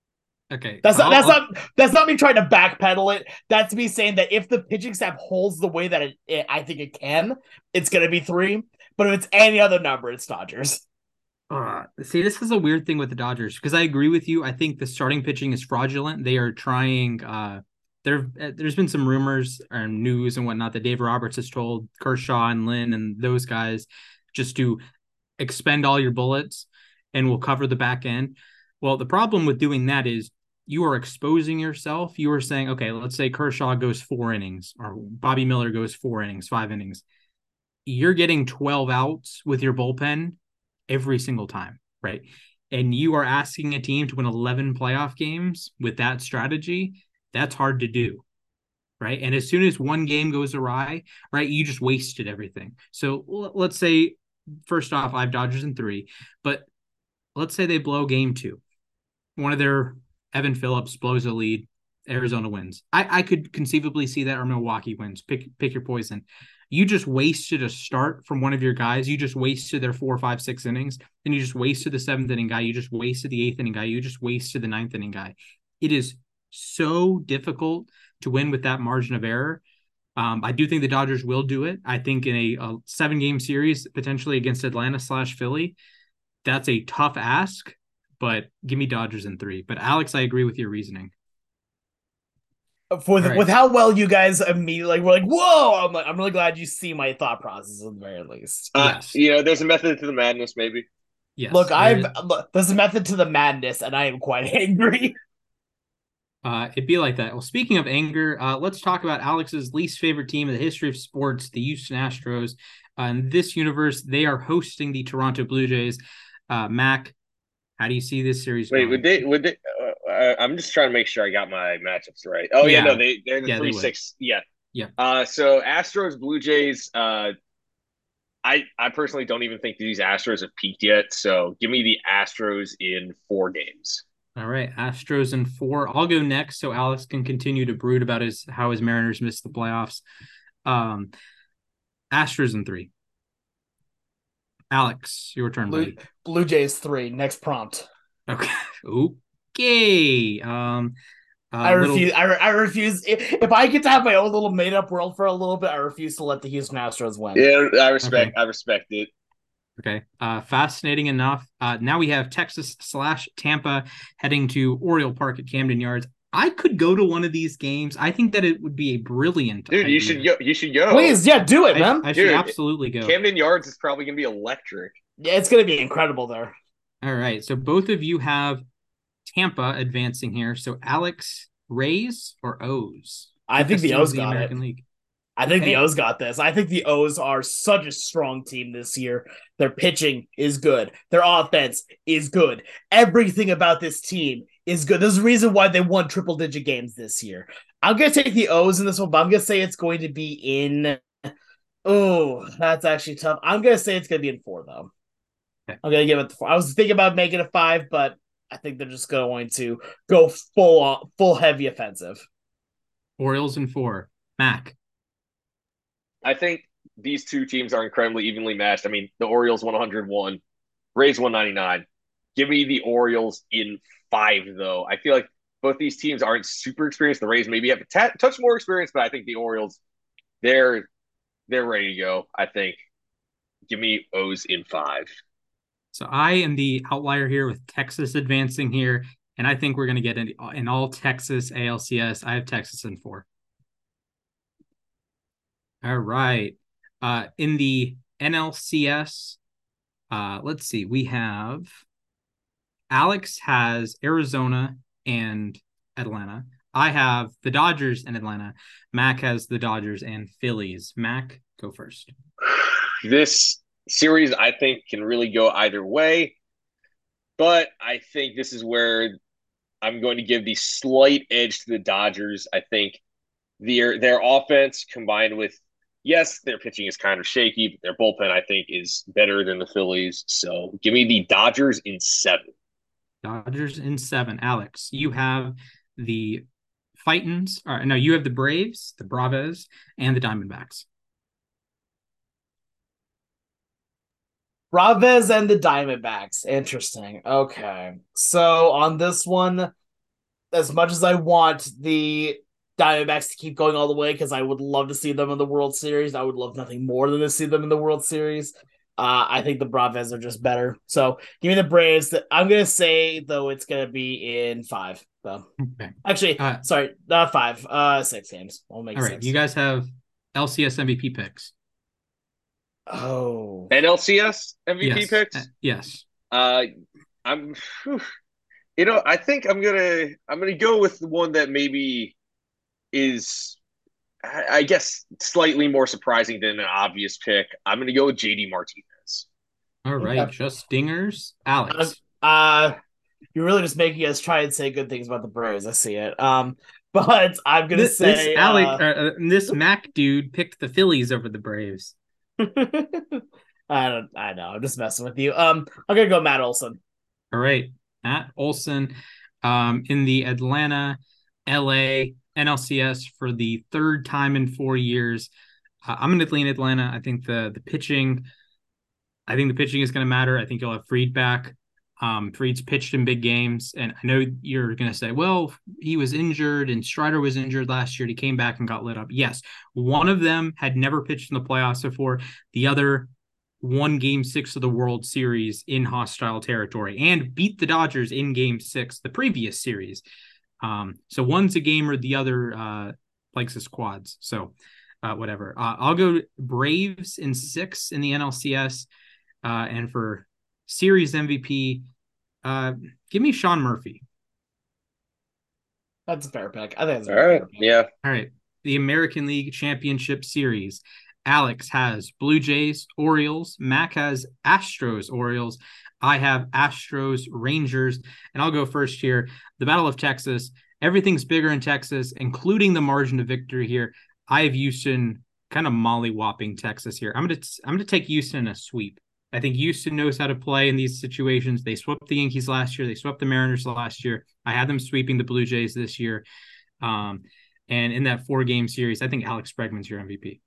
Okay. That's not I'll, that's I'll, not that's not me trying to backpedal it. That's me saying that if the pitching staff holds the way that it, it I think it can, it's gonna be three. But if it's any other number, it's Dodgers. Uh, see, this is a weird thing with the Dodgers because I agree with you. I think the starting pitching is fraudulent. They are trying. Uh, there, there's been some rumors and news and whatnot that Dave Roberts has told Kershaw and Lynn and those guys just to expend all your bullets and we'll cover the back end. Well, the problem with doing that is you are exposing yourself. You are saying, okay, let's say Kershaw goes four innings or Bobby Miller goes four innings, five innings. You're getting twelve outs with your bullpen every single time, right? And you are asking a team to win eleven playoff games with that strategy. That's hard to do, right? And as soon as one game goes awry, right, you just wasted everything. So let's say, first off, I have Dodgers in three, but let's say they blow game two. One of their Evan Phillips blows a lead, Arizona wins. I, I could conceivably see that, or Milwaukee wins. Pick pick your poison. You just wasted a start from one of your guys. You just wasted their four, five, six innings. Then you just wasted the seventh inning guy. You just wasted the eighth inning guy. You just wasted the ninth inning guy. It is so difficult to win with that margin of error. Um, I do think the Dodgers will do it. I think in a, a seven-game series, potentially against Atlanta slash Philly, that's a tough ask, but give me Dodgers in three. But Alex, I agree with your reasoning. For the, right. With how well you guys immediately like, we're like, whoa! I'm like, I'm really glad you see my thought process at the very least. Uh, yes. You know, there's a method to the madness, maybe. Yes. Look, I've look, there's a method to the madness, and I am quite angry. Uh, it'd be like that. Well, speaking of anger, uh, let's talk about Alex's least favorite team in the history of sports, the Houston Astros. Uh, in this universe, they are hosting the Toronto Blue Jays. Uh, Mac, how do you see this series Wait, going? would they? Would they? Uh, I'm just trying to make sure I got my matchups right. Oh yeah, yeah no, they they're the yeah, three six. Yeah, yeah. Uh, so Astros, Blue Jays. Uh, I I personally don't even think these Astros have peaked yet. So give me the Astros in four games. All right, Astros in four. I'll go next, so Alex can continue to brood about his how his Mariners missed the playoffs. Um, Astros in three. Alex, your turn, Blue, buddy. Blue Jays three. Next prompt. Okay. Okay. Um, uh, I refuse. little... I, I refuse. If, if I get to have my own little made up world for a little bit, I refuse to let the Houston Astros win. Yeah, I respect. Okay. I respect it. Okay. Uh, fascinating enough. Uh, now we have Texas slash Tampa heading to Oriole Park at Camden Yards. I could go to one of these games. I think that it would be a brilliant dude. idea. You should go. You should go. Please, yeah, do it, I, man. I Dude, should absolutely go. Camden Yards is probably gonna be electric. Yeah, it's gonna be incredible there. All right. So both of you have Tampa advancing here. So Alex, Rays or O's? I think the O's the got American it. League. I think Okay. the O's got this. I think the O's are such a strong team this year. Their pitching is good. Their offense is good. Everything about this team is good. There's a reason why they won triple digit games this year. I'm going to take the O's in this one, but I'm going to say it's going to be in. Oh, that's actually tough. I'm going to say it's going to be in four, though. Okay. I'm going to give it the four. I was thinking about making it five, but I think they're just going to go full, full heavy offensive. Orioles in four. Mac. I think these two teams are incredibly evenly matched. I mean, the Orioles one hundred one, Rays one ninety-nine. Give me the Orioles in five, though. I feel like both these teams aren't super experienced. The Rays maybe have a t- touch more experience, but I think the Orioles, they're they're ready to go. I think. Give me O's in five. So I am the outlier here with Texas advancing here, and I think we're going to get an, an all Texas A L C S. I have Texas in four. All right. Uh, in the N L C S, uh, let's see. We have Alex has Arizona and Atlanta. I have the Dodgers and Atlanta. Mac has the Dodgers and Phillies. Mac, go first. This series, I think, can really go either way. But I think this is where I'm going to give the slight edge to the Dodgers. I think their their offense combined with, yes, their pitching is kind of shaky, but their bullpen, I think, is better than the Phillies. So give me the Dodgers in seven. Dodgers in seven. Alex, you have the Titans. Or, no, you have the Braves, the Braves, and the Diamondbacks. Braves and the Diamondbacks. Interesting. Okay. So on this one, as much as I want the Diamondbacks to keep going all the way, because I would love to see them in the World Series, I would love nothing more than to see them in the World Series. Uh, I think the Braves are just better. So give me the Braves. I'm gonna say though it's gonna be in five. So Okay. actually, Uh, sorry, not five. Uh, six games. I'll make all right. six. You guys have L C S M V P picks. Oh, N L C S M V P Yes. Uh, picks. yes. Uh, I'm, whew, you know, I think I'm gonna I'm gonna go with the one that maybe is, I I guess, slightly more surprising than an obvious pick. I'm gonna go with J D Martinez. All right. okay. Just stingers. I'm, Alex. uh, you're really just making us try and say good things about the Braves. I see it. Um, but I'm gonna This, this say, Alex, uh, uh, uh, this Mac dude picked the Phillies over the Braves. I don't, I know, I'm just messing with you. Um, I'm gonna go Matt Olson. All right. Matt Olson um, in the Atlanta, L A, N L C S for the third time in four years. Uh, I'm going to lean Atlanta. I think the the pitching, I think the pitching is going to matter. I think you'll have Fried back. Um, Fried's pitched in big games, and I know you're going to say, well, he was injured and Strider was injured last year. He came back and got lit up. Yes, one of them had never pitched in the playoffs before. The other won game six of the World Series in hostile territory and beat the Dodgers in game six, the previous series. Um, so one's a game or the other uh, likes his quads. So uh, whatever. Uh, I'll go Braves in six in the N L C S. Uh, and for series M V P, uh, give me Sean Murphy. That's a fair pick. I think that's a All very right, fair pick. yeah. All right. The American League Championship Series. Alex has Blue Jays, Orioles. Mac has Astros, Orioles. I have Astros, Rangers. And I'll go first here. The Battle of Texas. Everything's bigger in Texas, including the margin of victory here. I have Houston kind of molly-whopping Texas here. I'm going to I'm going to take Houston in a sweep. I think Houston knows how to play in these situations. They swept the Yankees last year. They swept the Mariners last year. I had them sweeping the Blue Jays this year. Um, and in that four-game series, I think Alex Bregman's your M V P.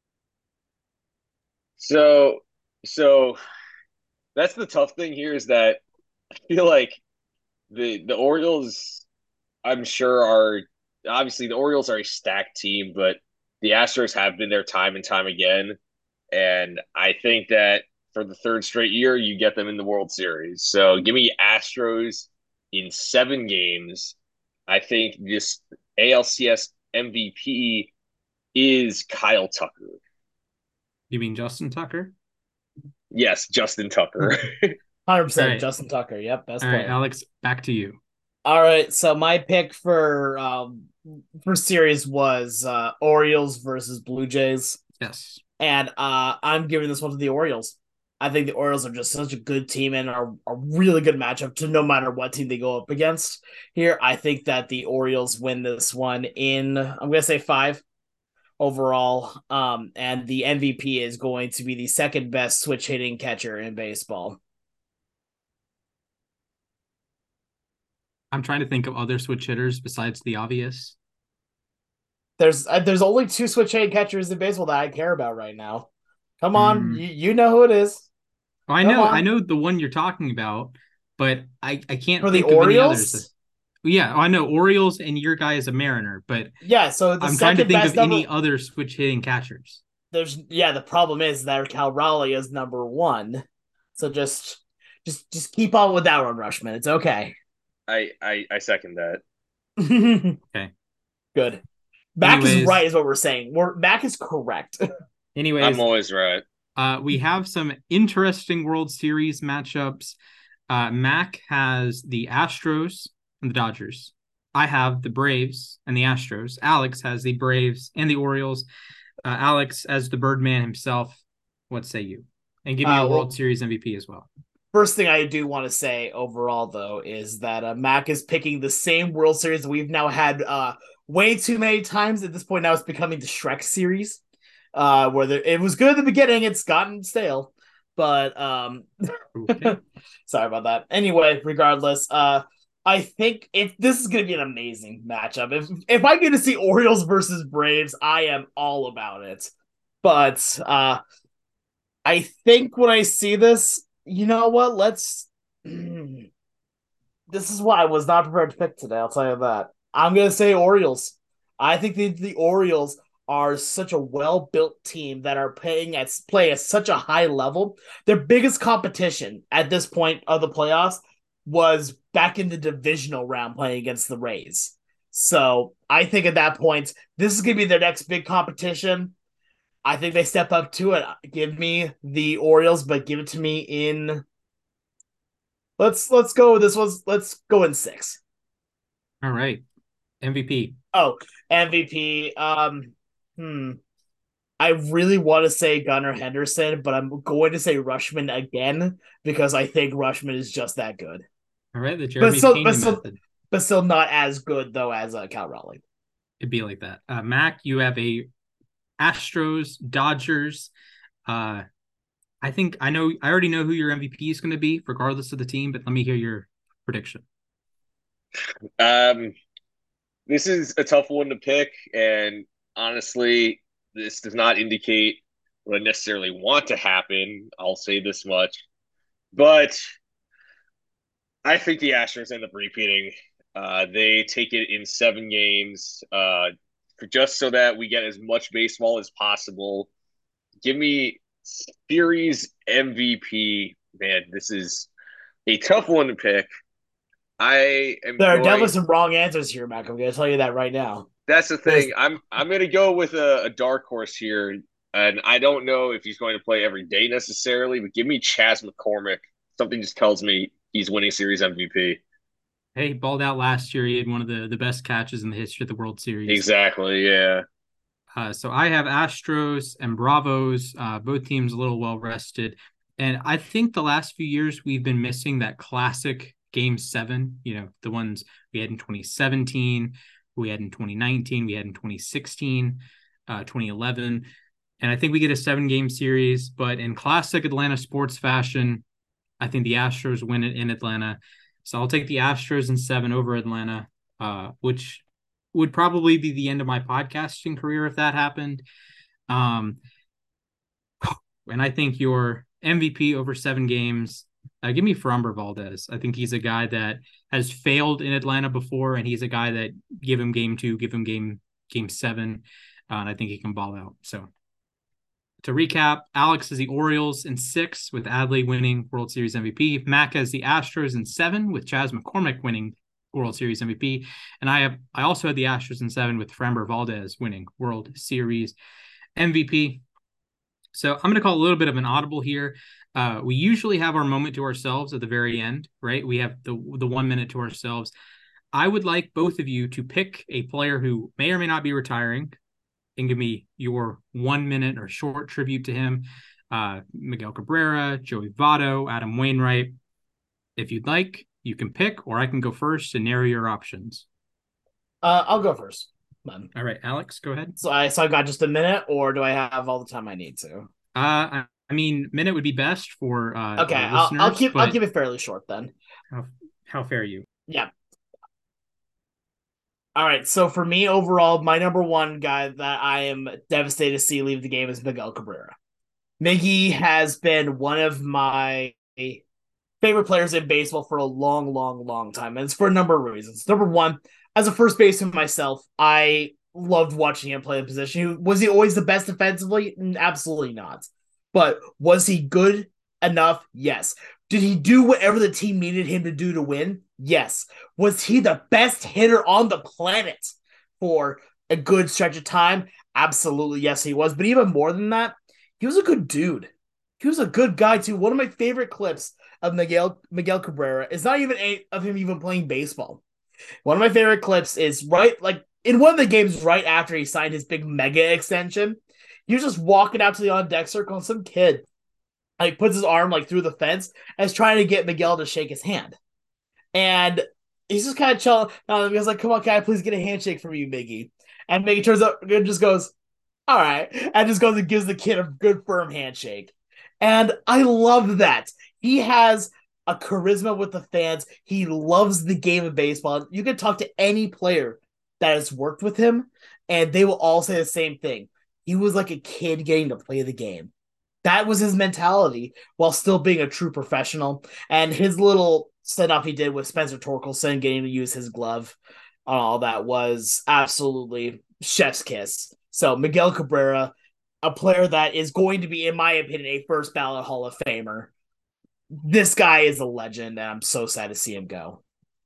So, so that's the tough thing here is that I feel like the the Orioles, I'm sure, are obviously the Orioles are a stacked team, but the Astros have been there time and time again. And I think that for the third straight year, you get them in the World Series. So give me Astros in seven games. I think this A L C S M V P is Kyle Tucker. You mean Justin Tucker? Yes, Justin Tucker. one hundred percent Right. Justin Tucker. Yep, best All player. right, Alex, back to you. All right, so my pick for um for series was uh Orioles versus Blue Jays, Yes. and uh I'm giving this one to the Orioles. I think the Orioles are just such a good team and are a really good matchup to no matter what team they go up against. Here, I think that the Orioles win this one in, I'm gonna say five overall. Um, and the M V P is going to be the second best switch hitting catcher in baseball. I'm trying to think of other switch hitters besides the obvious. There's uh, there's only two switch hitting catchers in baseball that I care about right now. Come on, Mm. you, you know who it is. Well, I Come know, on. I know the one you're talking about, but I, I can't For the think of any Orioles? others. Yeah, I know Orioles and your guy is a Mariner, but Yeah, so the I'm trying to second think best of any number. other switch hitting catchers. There's yeah, the problem is that Cal Raleigh is number one. So just just just keep on with that one, Rushman. It's okay. I, I I second that. Okay. Good. Mac is Anyways. right, is what we're saying. We're Mac is correct. Anyways, I'm always right. uh, we have some interesting World Series matchups. Uh, Mac has the Astros and the Dodgers. I have the Braves and the Astros. Alex has the Braves and the Orioles. Uh, Alex, as the Birdman himself, what say you? And give me Uh, a World well, Series M V P as well. First thing I do want to say overall, though, is that uh, Mac is picking the same World Series that we've now had uh, way too many times. At this point, now it's becoming the Shrek series, uh, where there, it was good at the beginning. It's gotten stale, but um, Okay. sorry about that. Anyway, regardless, uh, I think if this is going to be an amazing matchup. If if I get to see Orioles versus Braves, I am all about it. But uh, I think when I see this, you know what? Let's This is why I was not prepared to pick today. I'll tell you that. I'm gonna say Orioles. I think the the Orioles are such a well built team that are playing at play at such a high level. Their biggest competition at this point of the playoffs was back in the divisional round playing against the Rays. So I think at that point, this is gonna be their next big competition. I think they step up to it. Give me the Orioles, but give it to me in. Let's let's go. This was let's go in six. All right. M V P. Oh, M V P. Um, hmm. I really want to say Gunnar Henderson, but I'm going to say Rushman again because I think Rushman is just that good. All right, the But Jeremy still, Pena but still, method. but still not as good though as uh, Cal Raleigh. It'd be like that. Uh, Mac, you have a Astros, Dodgers. Uh, I think I know. I already know who your M V P is going to be, regardless of the team. But let me hear your prediction. Um, this is a tough one to pick, and honestly, this does not indicate what I necessarily want to happen. I'll say this much, but I think the Astros end up repeating. Uh, they take it in seven games, uh, for just so that we get as much baseball as possible. Give me series M V P. Man, this is a tough one to pick. I am There are definitely going. some wrong answers here, Mac. I'm going to tell you that right now. That's the There's thing. I'm I'm going to go with a, a dark horse here, and I don't know if he's going to play every day necessarily, but give me Chas McCormick. Something just tells me he's winning Series M V P. Hey, balled out last year. He had one of the, the best catches in the history of the World Series. Exactly. Yeah. Uh, so I have Astros and Bravos, uh, both teams a little well rested. And I think the last few years we've been missing that classic game seven, you know, the ones we had in twenty seventeen, we had in twenty nineteen, we had in twenty sixteen, uh, twenty eleven. And I think we get a seven game series, but in classic Atlanta sports fashion, I think the Astros win it in Atlanta. So I'll take the Astros in seven over Atlanta, uh, which would probably be the end of my podcasting career if that happened. Um, and I think your M V P over seven games, uh, give me Framber Valdez. I think he's a guy that has failed in Atlanta before, and he's a guy that give him game two, give him game game seven, uh, and I think he can ball out. So to recap, Alex is the Orioles in six with Adley winning World Series M V P. Mac has the Astros in seven with Chas McCormick winning World Series M V P. And I have I also had the Astros in seven with Framber Valdez winning World Series M V P. So I'm going to call a little bit of an audible here. Uh, we usually have our moment to ourselves at the very end, right? We have the the one minute to ourselves. I would like both of you to pick a player who may or may not be retiring and give me your one minute or short tribute to him. Uh, Miguel Cabrera, Joey Votto, Adam Wainwright. If you'd like, you can pick, or I can go first and narrow your options. Uh, I'll go first. Then. All right, Alex, go ahead. So I so I've got just a minute, or do I have all the time I need to? Uh, I mean, minute would be best for uh, okay. our I'll, I'll keep but I'll keep it fairly short then. How how fair are you? Yeah. All right. So for me, overall, my number one guy that I am devastated to see leave the game is Miguel Cabrera. Miggy has been one of my favorite players in baseball for a long, long, long time. And it's for a number of reasons. Number one, as a first baseman myself, I loved watching him play the position. Was he always the best defensively? Absolutely not. But was he good enough? Yes. Did he do whatever the team needed him to do to win? Yes. Was he the best hitter on the planet for a good stretch of time? Absolutely, yes, he was. But even more than that, he was a good dude. He was a good guy, too. One of my favorite clips of Miguel Miguel Cabrera is not even a, of him even playing baseball. One of my favorite clips is right, like, in one of the games right after he signed his big mega extension, he was just walking out to the on-deck circle, and some kid like puts his arm like through the fence and is trying to get Miguel to shake his hand. And he's just kind of chilling. And Miguel's like, come on, can I please get a handshake from you, Miggy? And Miggy turns up and just goes, all right. And just goes and gives the kid a good firm handshake. And I love that. He has a charisma with the fans. He loves the game of baseball. You can talk to any player that has worked with him, and they will all say the same thing. He was like a kid getting to play the game. That was his mentality while still being a true professional. And his little stuff he did with Spencer Torkelson, getting to use his glove on all that was absolutely chef's kiss. So Miguel Cabrera, a player that is going to be, in my opinion, a first ballot Hall of Famer. This guy is a legend, and I'm so sad to see him go.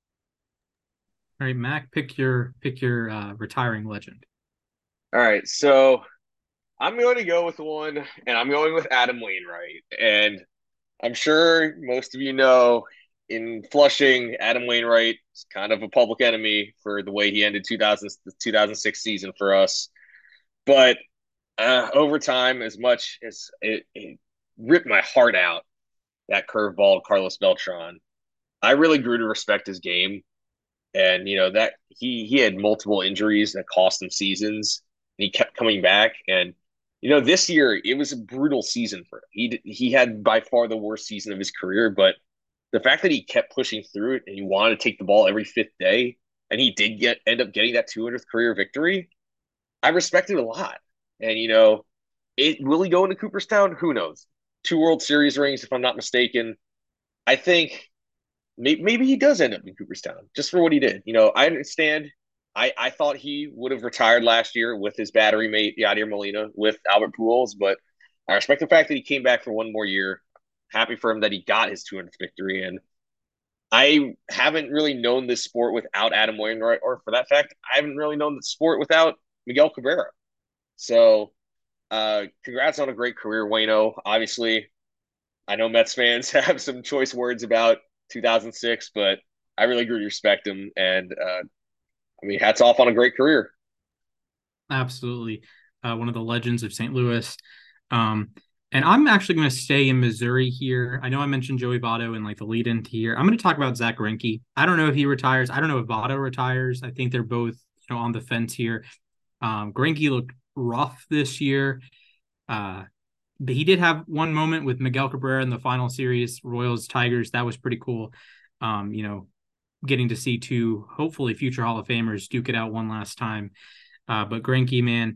All right, Mac, pick your pick your uh, retiring legend. All right, so I'm going to go with one, and I'm going with Adam Wainwright. And I'm sure most of you know in Flushing, Adam Wainwright is kind of a public enemy for the way he ended two thousand, the two thousand six season for us. But uh, over time, as much as it, it ripped my heart out, that curveball Carlos Beltran, I really grew to respect his game. And, you know, that he, he had multiple injuries that cost him seasons. And he kept coming back. And, you know, this year, it was a brutal season for him. He, he had by far the worst season of his career. But the fact that he kept pushing through it and he wanted to take the ball every fifth day, and he did get end up getting that two hundredth career victory, I respect it a lot. And, you know, it will he go into Cooperstown? Who knows? Two World Series rings, if I'm not mistaken. I think maybe, maybe he does end up in Cooperstown just for what he did. You know, I understand. I, I thought he would have retired last year with his battery mate, Yadier Molina, with Albert Pujols, but I respect the fact that he came back for one more year. Happy for him that he got his two hundredth victory. And I haven't really known this sport without Adam Wainwright, or for that fact, I haven't really known the sport without Miguel Cabrera. So, uh, congrats on a great career, Wayno. Obviously, I know Mets fans have some choice words about two thousand six, but I really grew to respect him. And, uh, I mean, hats off on a great career. Absolutely. Uh, one of the legends of Saint Louis. Um, and I'm actually going to stay in Missouri here. I know I mentioned Joey Votto in like the lead into here. I'm going to talk about Zach Greinke. I don't know if he retires. I don't know if Votto retires. I think they're both, you know, on the fence here. Um, Greinke looked rough this year. Uh, but he did have one moment with Miguel Cabrera in the final series, Royals Tigers. That was pretty cool. Um, you know, getting to see two, hopefully future Hall of Famers duke it out one last time. Uh, but Greinke, man,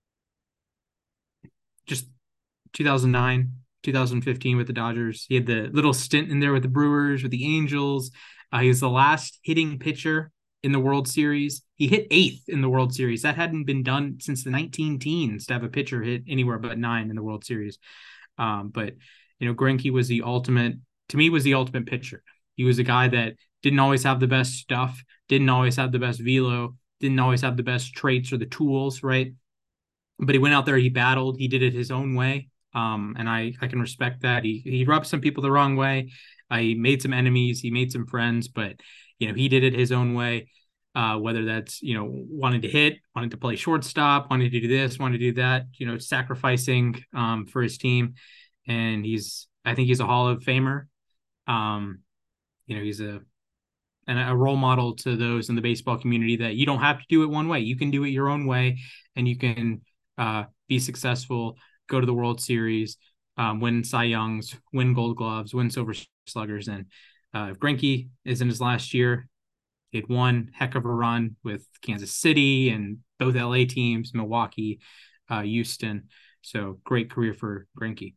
just two thousand nine, two thousand fifteen with the Dodgers. He had the little stint in there with the Brewers, with the Angels. Uh, he was the last hitting pitcher in the World Series. He hit eighth in the World Series. That hadn't been done since the nineteen teens to have a pitcher hit anywhere but nine in the World Series. Um, but, you know, Greinke was the ultimate, to me, was the ultimate pitcher. He was a guy that didn't always have the best stuff, didn't always have the best velo, didn't always have the best traits or the tools, right? But he went out there, he battled, he did it his own way. Um, and I, I can respect that. He he rubbed some people the wrong way. Uh, he made some enemies, he made some friends, but, you know, he did it his own way. Uh, whether that's, you know, wanting to hit, wanting to play shortstop, wanting to do this, wanting to do that, you know, sacrificing um, for his team. And he's, I think he's a Hall of Famer. Um, you know, he's a, and a role model to those in the baseball community that you don't have to do it one way. You can do it your own way, and you can uh, be successful, go to the World Series, um, win Cy Youngs, win Gold Gloves, win Silver Sluggers. And uh, if Greinke is in his last year, he had one heck of a run with Kansas City and both L A teams, Milwaukee, uh, Houston. So great career for Greinke.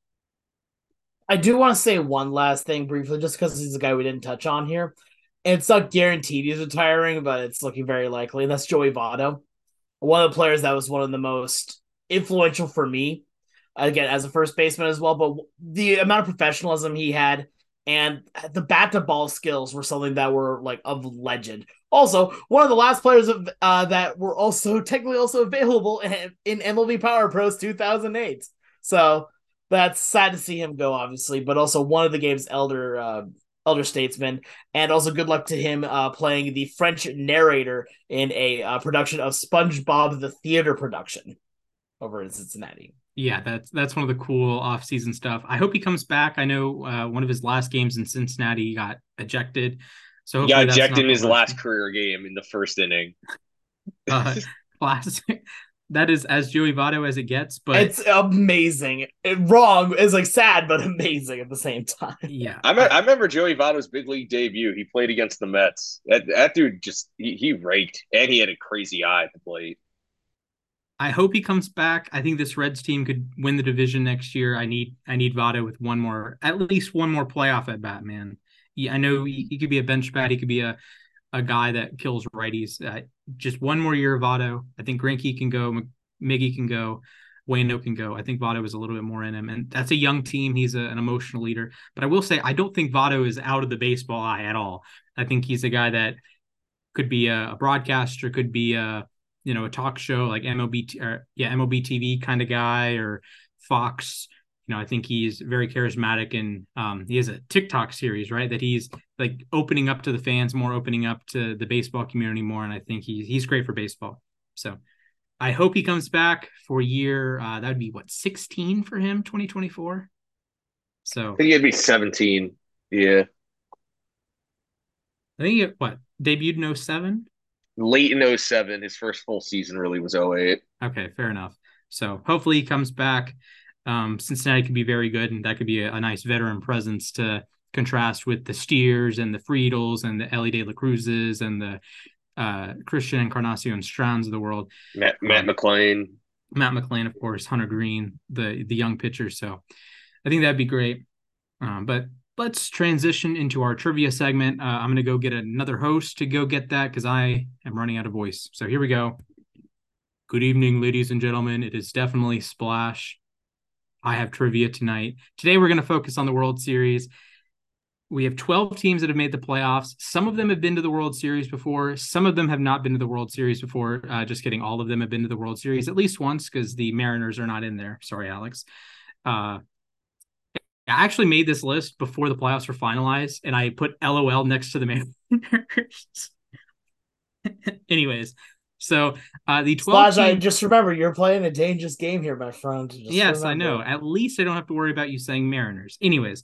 I do want to say one last thing briefly, just because he's a guy we didn't touch on here. And it's not guaranteed he's retiring, but it's looking very likely. And that's Joey Votto, one of the players that was one of the most influential for me, again, as a first baseman as well. But the amount of professionalism he had and the bat to ball skills were something that were like of legend. Also, one of the last players of, uh, that were also technically also available in, in M L B Power Pros two thousand eight. So that's sad to see him go, obviously, but also one of the game's elder uh, elder statesmen. And also good luck to him uh, playing the French narrator in a uh, production of SpongeBob the Theater production over in Cincinnati. Yeah, that's that's one of the cool off-season stuff. I hope he comes back. I know uh, one of his last games in Cincinnati he got ejected. So he got ejected in his last career game in the first inning. uh, classic. That is as Joey Votto as it gets, but it's amazing. It, wrong is like sad, but amazing at the same time. Yeah, I, me- I remember Joey Votto's big league debut. He played against the Mets. That that dude just he, he raked, and he had a crazy eye at the plate. I hope he comes back. I think this Reds team could win the division next year. I need I need Votto with one more, at least one more playoff at bat, man. yeah, I know he, he could be a bench bat. He could be a, a guy that kills righties. Uh, just one more year of Votto. I think Greinke can go. Miggy can go. Waino can go. I think Votto is a little bit more in him. And that's a young team. He's a, an emotional leader. But I will say, I don't think Votto is out of the baseball eye at all. I think he's a guy that could be a, a broadcaster, could be a, you know, a talk show like M L B, or yeah, M L B T V kind of guy, or Fox. You know, I think he's very charismatic, and um, he has a TikTok series, right? That he's like opening up to the fans more, opening up to the baseball community more. And I think he's, he's great for baseball. So I hope he comes back for year. Uh, that would be what, sixteen for him, twenty twenty-four. So I think he'd be seventeen. Yeah. I think it, what, debuted in oh seven? Late in oh seven. His first full season really was oh eight. Okay, fair enough. So hopefully he comes back. Um, Cincinnati could be very good, and that could be a, a nice veteran presence to contrast with the Steers and the Friedels and the Ellie De La Cruzes and the uh, Christian Encarnacion Strands of the world. Matt, Matt um, McLain. Matt McLain, of course, Hunter Green, the the young pitcher. So I think that'd be great. Um, but let's transition into our trivia segment. Uh, I'm going to go get another host to go get that because I am running out of voice. So here we go. Good evening, ladies and gentlemen. It is definitely Splash. I have trivia tonight. Today, we're going to focus on the World Series. We have twelve teams that have made the playoffs. Some of them have been to the World Series before. Some of them have not been to the World Series before. Uh, just kidding. All of them have been to the World Series at least once because the Mariners are not in there. Sorry, Alex. Uh, I actually made this list before the playoffs were finalized, and I put L O L next to the Mariners. Anyways, so uh, the twelve Splash, teams... I just remember you're playing a dangerous game here, my friend. Just yes, remember. I know. At least I don't have to worry about you saying Mariners. Anyways,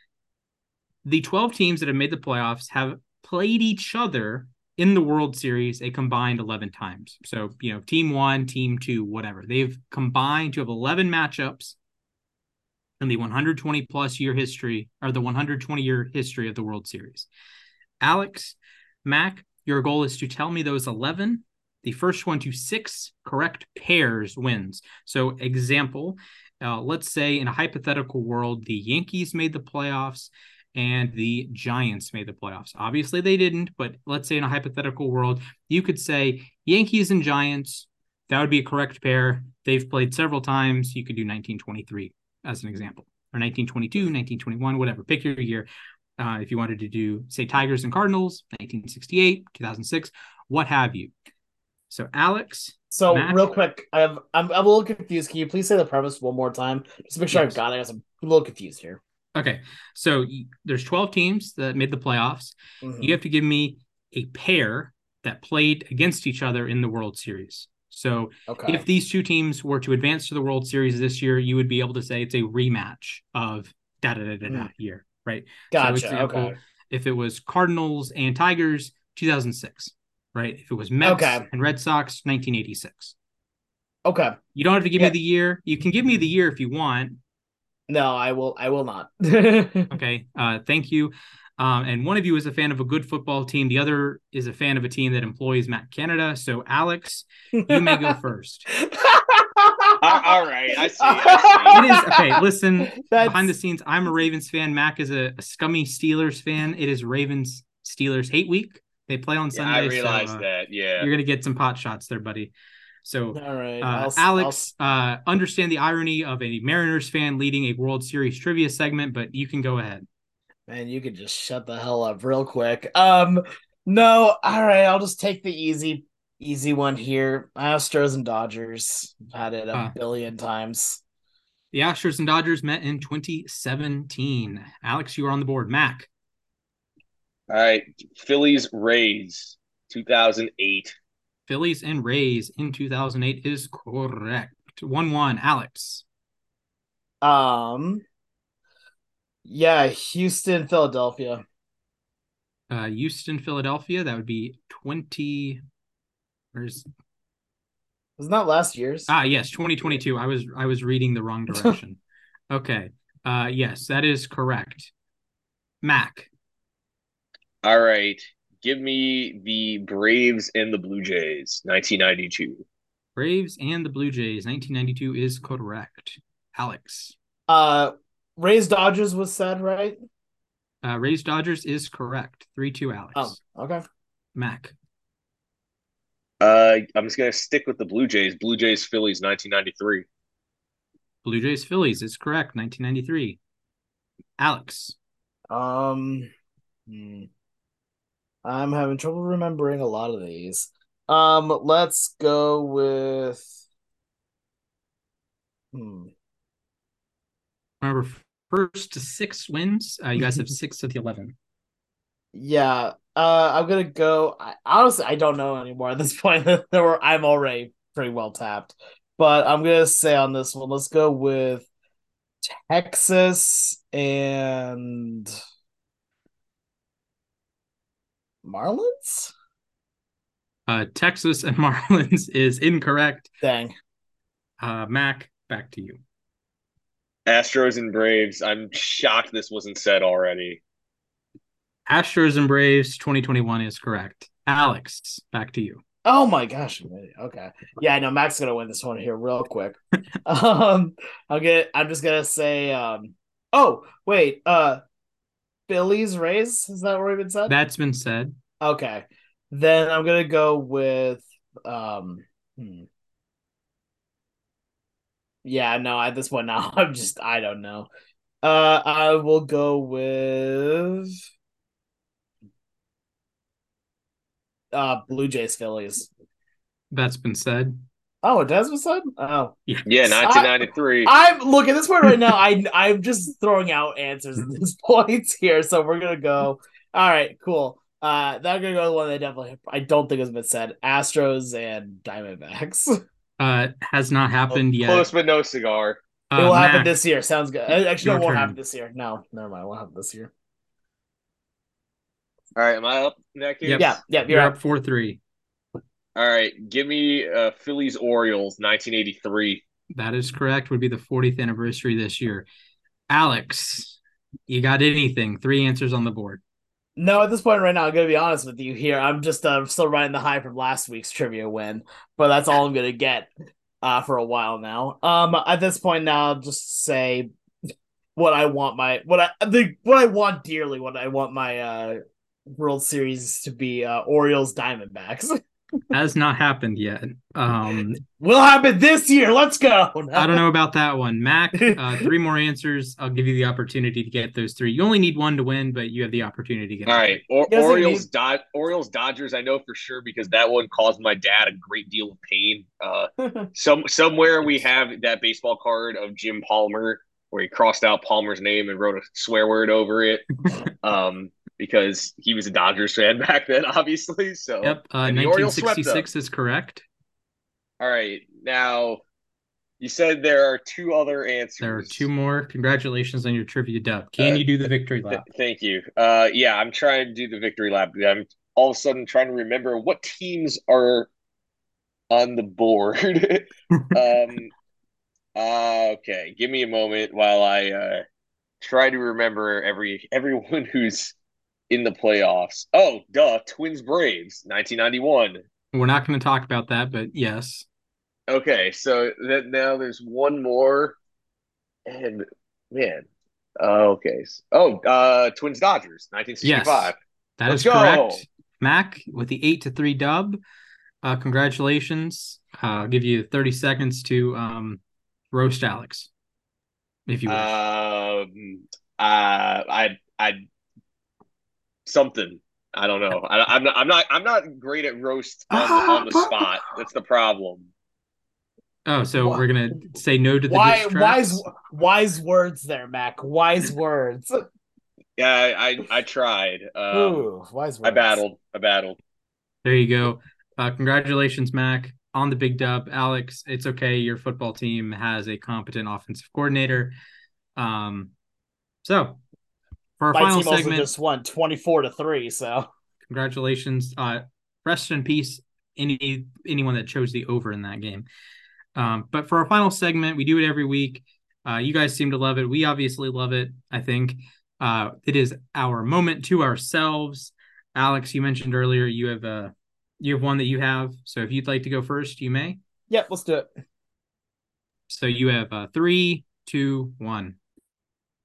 the twelve teams that have made the playoffs have played each other in the World Series a combined eleven times. So, you know, team one, team two, whatever. They've combined to have eleven matchups in the one hundred twenty plus year history, or the one hundred twenty year history of the World Series. Alex, Mac, your goal is to tell me those eleven. The first one to six correct pairs wins. So example, uh, let's say in a hypothetical world, the Yankees made the playoffs and the Giants made the playoffs. Obviously they didn't, but let's say in a hypothetical world, you could say Yankees and Giants. That would be a correct pair. They've played several times. You could do nineteen twenty-three as an example, or nineteen twenty-two, nineteen twenty-one, whatever. Pick your year. Uh, if you wanted to do, say, Tigers and Cardinals, nineteen sixty-eight, two thousand six, what have you. So, Alex. So, Mac, real quick, I have, I'm, I'm a little confused. Can you please say the premise one more time? Just to make sure yes. I've got it. I'm a little confused here. Okay. So, there's twelve teams that made the playoffs. Mm-hmm. You have to give me a pair that played against each other in the World Series. So, okay. If these two teams were to advance to the World Series this year, you would be able to say it's a rematch of da-da-da-da-da mm. year, right? Gotcha. So example, okay. If it was Cardinals and Tigers, two thousand six, right? If it was Mets okay. and Red Sox, nineteen eighty-six. Okay. You don't have to give yeah. me the year. You can give me the year if you want. No, I will. I will not. Okay. Uh, thank you. Um, and one of you is a fan of a good football team. The other is a fan of a team that employs Matt Canada. So, Alex, you may go first. All right. I see. I see. It is. Okay, listen. That's... Behind the scenes, I'm a Ravens fan. Mac is a, a scummy Steelers fan. It is Ravens Steelers hate week. They play on Sunday. Yeah, I realize so, uh, that. Yeah. You're going to get some pot shots there, buddy. So, all right, uh, I'll, Alex, I'll... Uh, understand the irony of a Mariners fan leading a World Series trivia segment, but you can go ahead. Man, you could just shut the hell up real quick. Um, no, all right, I'll just take the easy, easy one here. Astros and Dodgers. I've had it a uh, billion times. The Astros and Dodgers met in twenty seventeen. Alex, you are on the board. Mac. All right, Phillies Rays, two thousand eight. Phillies and Rays in two thousand eight is correct. one one. Alex. Um. Yeah, Houston, Philadelphia. Uh, Houston, Philadelphia. That would be twenty. Where's? Wasn't that last year's? Ah, yes, twenty twenty-two. I was I was reading the wrong direction. Okay. Uh, yes, that is correct. Mac. All right. Give me the Braves and the Blue Jays, nineteen ninety-two. Braves and the Blue Jays, nineteen ninety-two is correct. Alex. Uh. Rays Dodgers was said, right? Uh, Rays Dodgers is correct. three two, Alex. Oh, okay. Mac. Uh, I'm just gonna stick with the Blue Jays. Blue Jays Phillies nineteen ninety-three. Blue Jays Phillies is correct. nineteen ninety-three. Alex. Um, hmm. I'm having trouble remembering a lot of these. Um, let's go with. Hmm. Remember, first to six wins. Uh, you guys have six to the eleven. Yeah. Uh, I'm gonna go. I, honestly, I don't know anymore at this point. there were I'm already pretty well tapped, but I'm gonna say on this one, let's go with Texas and Marlins. Uh, Texas and Marlins is incorrect. Dang. Uh, Mac, back to you. Astros and Braves. I'm shocked this wasn't said already. Astros and Braves twenty twenty-one is correct. Alex, back to you. Oh my gosh. Okay. Yeah, I know Mac's gonna win this one here real quick. um, I'll get I'm just gonna say um oh wait, uh Phillies Rays, is that already been said? That's been said. Okay. Then I'm gonna go with um hmm. Yeah, no, at this point now I'm just I don't know. Uh I will go with uh Blue Jays Phillies. That's been said. Oh, it has been said? Oh. Yes. Yeah, nineteen ninety-three. I, I'm look at this point right now. I I'm just throwing out answers at this point here, so we're gonna go. All right, cool. Uh, I'm gonna go with one that definitely I don't think has been said. Astros and Diamondbacks. Uh, has not happened yet. Close but no cigar. It Uh, will Mac, happen this year. Sounds good. Actually, no, your it won't turn. happen this year. No, never mind. It won't happen this year. All right, am I up in that case? Yep. Yeah, yeah, You're you're up four three. All right, give me uh, Phillies Orioles nineteen eighty-three. That is correct. Would be the fortieth anniversary this year. Alex, you got anything? Three answers on the board. No, at this point right now, I'm gonna be honest with you here. I'm just uh, still riding the high from last week's trivia win, but that's all I'm gonna get uh, for a while now. Um, at this point now, I'll just say what I want my what I the what I want dearly. What I want my uh, World Series to be uh, Orioles Diamondbacks. Has not happened yet. Um, Will happen this year. Let's go. I don't know about that one. Mac, uh, three more answers. I'll give you the opportunity to get those three. You only need one to win, but you have the opportunity to get All right, or- Yes, Orioles, indeed. Do- Orioles, Dodgers. I know for sure because that one caused my dad a great deal of pain. Uh, some somewhere we have that baseball card of Jim Palmer where he crossed out Palmer's name and wrote a swear word over it. um, because he was a Dodgers fan back then, obviously. So Yep, uh, and the nineteen Orioles swept them. sixty-six is correct. All right, now you said there are two other answers. There are two more. Congratulations on your trivia dub. Can Uh, you do the victory lap? Th- thank you. Uh, yeah, I'm trying to do the victory lap. I'm all of a sudden trying to remember what teams are on the board. um, uh, okay, give me a moment while I uh, try to remember every everyone who's in the playoffs. Oh, duh, Twins Braves, nineteen ninety-one. We're not going to talk about that, but yes. Okay, so that now there's one more, and man, uh, okay. Oh, uh, Twins Dodgers, nineteen sixty-five. Yes, that Let's is go. correct. Mac with the eight to three dub. Uh, congratulations. Uh, I'll give you thirty seconds to um, roast Alex, if you wish. Um, uh, I, I, something. I don't know. I, I'm not. I'm not. I'm not great at roast on the, on the spot. That's the problem. Oh, so Wha- we're gonna say no to the Why, diss wise, tracks? wise words there, Mac. Wise words. Yeah, I, I, I tried. Um, Ooh, wise words. I battled. I battled. There you go. Uh, congratulations, Mac, on the big dub. Alex, it's okay. Your football team has a competent offensive coordinator. Um, so for our My final team also segment, just won twenty-four to three. So congratulations. Uh, rest in peace, any anyone that chose the over in that game. Um, but for our final segment, we do it every week. Uh, you guys seem to love it. We obviously love it, I think. Uh, it is our moment to ourselves. Alex, you mentioned earlier you have a you have one that you have. So if you'd like to go first, you may. yep, let's do it. So you have uh, three, two, one.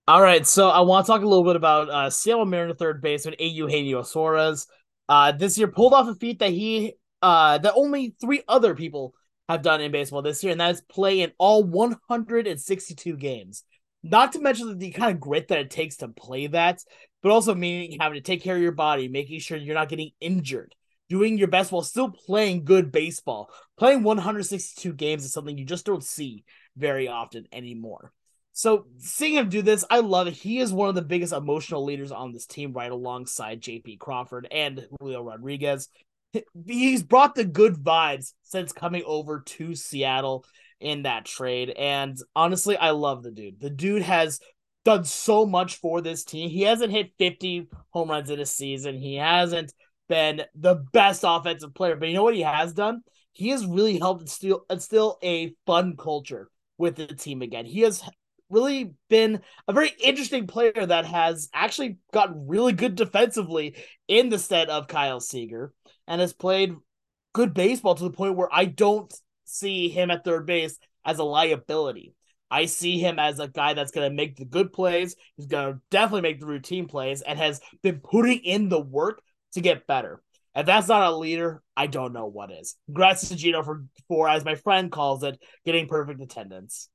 All right, so I want to talk a little bit about uh, Seattle Mariner third baseman Eugenio Suarez. Uh, this year pulled off a feat that he uh, that only three other people have done in baseball this year, and that is play in all one hundred sixty-two games. Not to mention the kind of grit that it takes to play that, but also meaning having to take care of your body, making sure you're not getting injured, doing your best while still playing good baseball. Playing one hundred sixty-two games is something you just don't see very often anymore. So seeing him do this, I love it. He is one of the biggest emotional leaders on this team, right alongside J P Crawford and Julio Rodriguez. He's brought the good vibes since coming over to Seattle in that trade. And honestly, I love the dude. The dude has done so much for this team. He hasn't hit fifty home runs in a season. He hasn't been the best offensive player, but you know what he has done? He has really helped instill, instill a fun culture with the team again. He has really been a very interesting player that has actually gotten really good defensively in the stead of Kyle Seager and has played good baseball to the point where I don't see him at third base as a liability. I see him as a guy that's going to make the good plays. He's going to definitely make the routine plays and has been putting in the work to get better. If that's not a leader, I don't know what is. Congrats to Gino for, for, as my friend calls it, getting perfect attendance.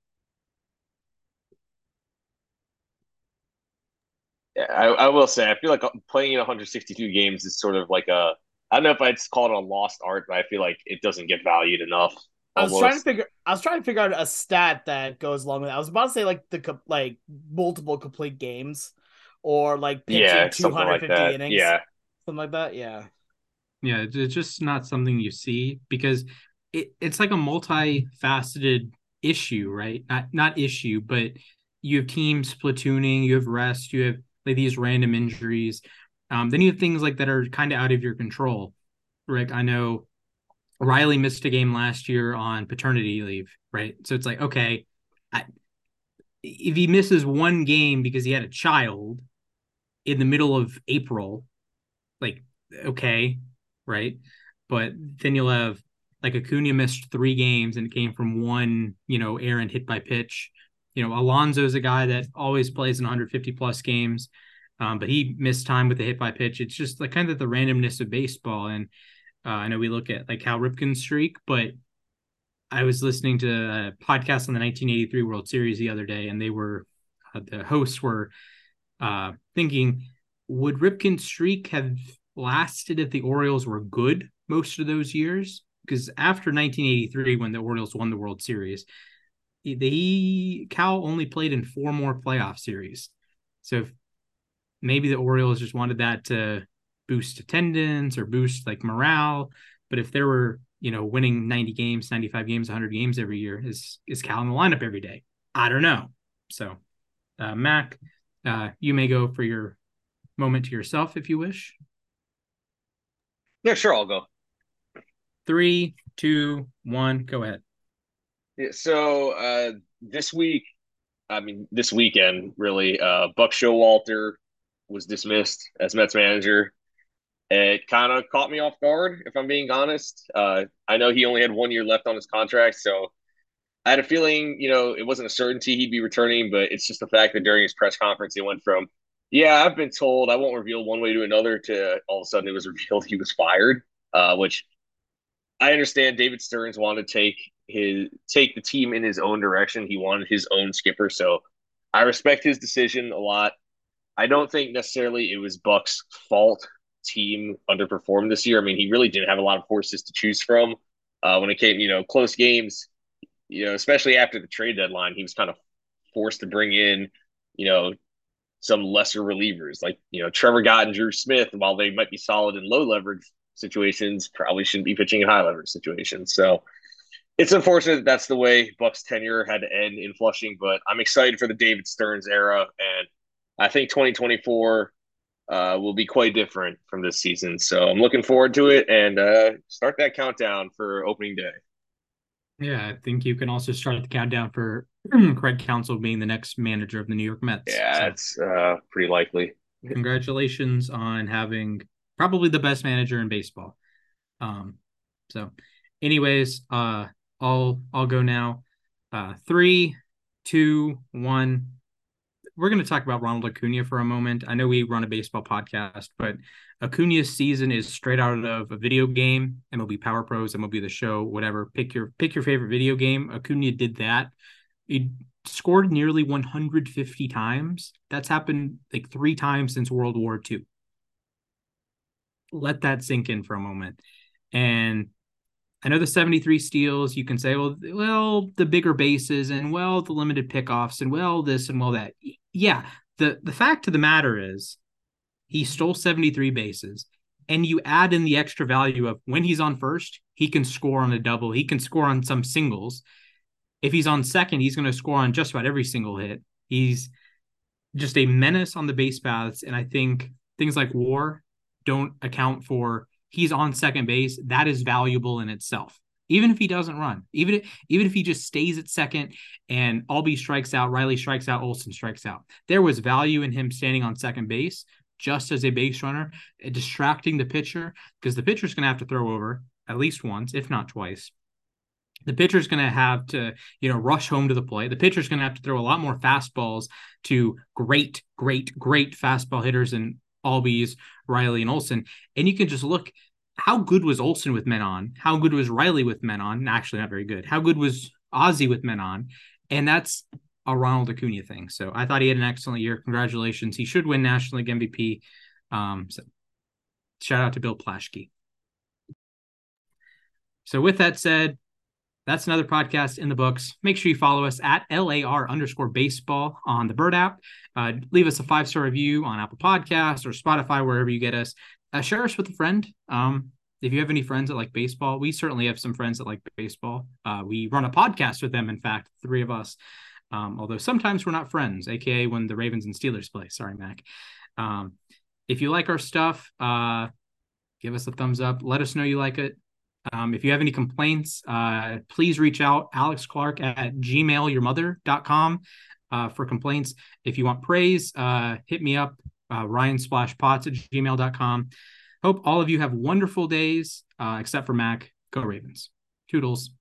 I, I will say, I feel like playing in one hundred sixty-two games is sort of like a, I don't know if I'd call it a lost art, but I feel like it doesn't get valued enough. I was trying to Almost. figure. I was trying to figure out a stat that goes along with it. I was about to say like the like multiple complete games, or like pitching Yeah, something two hundred like fifty that. innings, Yeah. something like that. Yeah. Yeah, it's just not something you see because it, it's like a multifaceted issue, right? Not not issue, but you have teams platooning, you have rest, you have like these random injuries. Um, then you have things like that are kind of out of your control. Rick, I know Riley missed a game last year on paternity leave, right? So it's like, okay, I, if he misses one game because he had a child in the middle of April, like, okay, right? But then you'll have like Acuna missed three games and it came from one, you know, errant hit by pitch. You know, Alonso's a guy that always plays in one hundred fifty plus games, um, but he missed time with the hit by pitch. It's just like kind of the randomness of baseball. And uh, I know we look at like Cal Ripken's streak, but I was listening to a podcast on the nineteen eighty-three World Series the other day, and they were uh, the hosts were uh, thinking, would Ripken's streak have lasted if the Orioles were good most of those years? Because after nineteen eighty-three, when the Orioles won the World Series, they Cal only played in four more playoff series. So if maybe the Orioles just wanted that to boost attendance or boost like morale. But if there were, you know, winning ninety games, ninety-five games, one hundred games every year, is is Cal in the lineup every day? I don't know. So, uh, Mac, uh, you may go for your moment to yourself if you wish. Yeah, sure, I'll go. Three, two, one, go ahead. Yeah, so uh, this week, I mean, this weekend, really, uh, Buck Showalter was dismissed as Mets manager. It kind of caught me off guard, if I'm being honest. Uh, I know he only had one year left on his contract, so I had a feeling, you know, it wasn't a certainty he'd be returning, but it's just the fact that during his press conference, he went from, yeah, I've been told I won't reveal one way to another to all of a sudden it was revealed he was fired, uh, which I understand David Stearns wanted to take his take the team in his own direction. He wanted his own skipper, so I respect his decision a lot. I don't think necessarily it was Buck's fault. Team underperformed this year. I mean, he really didn't have a lot of horses to choose from uh, when it came, you know, close games. You know, especially after the trade deadline, he was kind of forced to bring in, you know, some lesser relievers like you know Trevor Gott and Drew Smith. While they might be solid in low leverage situations, probably shouldn't be pitching in high leverage situations. So it's unfortunate that that's the way Buck's tenure had to end in Flushing. But I'm excited for the David Stearns era, and I think twenty twenty-four uh, will be quite different from this season. So I'm looking forward to it and uh, start that countdown for opening day. Yeah, I think you can also start the countdown for Craig Counsell being the next manager of the New York Mets. Yeah, So it's uh, pretty likely. congratulations on having probably the best manager in baseball. Um, so anyways, uh, I'll I'll go now. Uh, three, two, one. we're going to talk about Ronald Acuna for a moment. I know we run a baseball podcast, but Acuna's season is straight out of a video game, M L B Power Pros, M L B The Show, whatever. Pick your pick your favorite video game. Acuna did that. He scored nearly one hundred fifty times. That's happened like three times since World War Two. Let that sink in for a moment. And I know the seventy-three steals, you can say, well, well, the bigger bases and, well, the limited pickoffs and, well, this and, well, that. Yeah, the, the fact of the matter is he stole seventy-three bases, and you add in the extra value of when he's on first, he can score on a double. He can score on some singles. If he's on second, he's going to score on just about every single hit. He's just a menace on the base paths, and I think things like WAR don't account for he's on second base. That is valuable in itself. Even if he doesn't run, even if, even if he just stays at second and Albie strikes out, Riley strikes out, Olson strikes out, there was value in him standing on second base just as a base runner, distracting the pitcher, because the pitcher's going to have to throw over at least once, if not twice. The pitcher's going to have to, you know, rush home to the plate. The pitcher's going to have to throw a lot more fastballs to great, great, great fastball hitters in Albies, Riley, and Olson. And you can just look, how good was Olson with men on? How good was Riley with men on? Actually, not very good. How good was Ozzie with men on? And that's a Ronald Acuna thing. So I thought he had an excellent year. Congratulations. He should win National League M V P. Um, so shout out to Bill Plaschke. So with that said, that's another podcast in the books. Make sure you follow us at L A R underscore baseball on the Bird app. Uh, leave us a five-star review on Apple Podcasts or Spotify, wherever you get us. Uh, share us with a friend. Um, if you have any friends that like baseball, we certainly have some friends that like baseball. Uh, we run a podcast with them, in fact, three of us. Um, although sometimes we're not friends, a k a when the Ravens and Steelers play. Sorry, Mac. Um, if you like our stuff, uh, give us a thumbs up. Let us know you like it. Um, if you have any complaints, uh, please reach out, Alex Clark at gmail your mother dot com uh, for complaints. If you want praise, uh, hit me up, uh, Ryan Splash Pots at gmail dot com. Hope all of you have wonderful days, uh, except for Mac. Go Ravens. Toodles.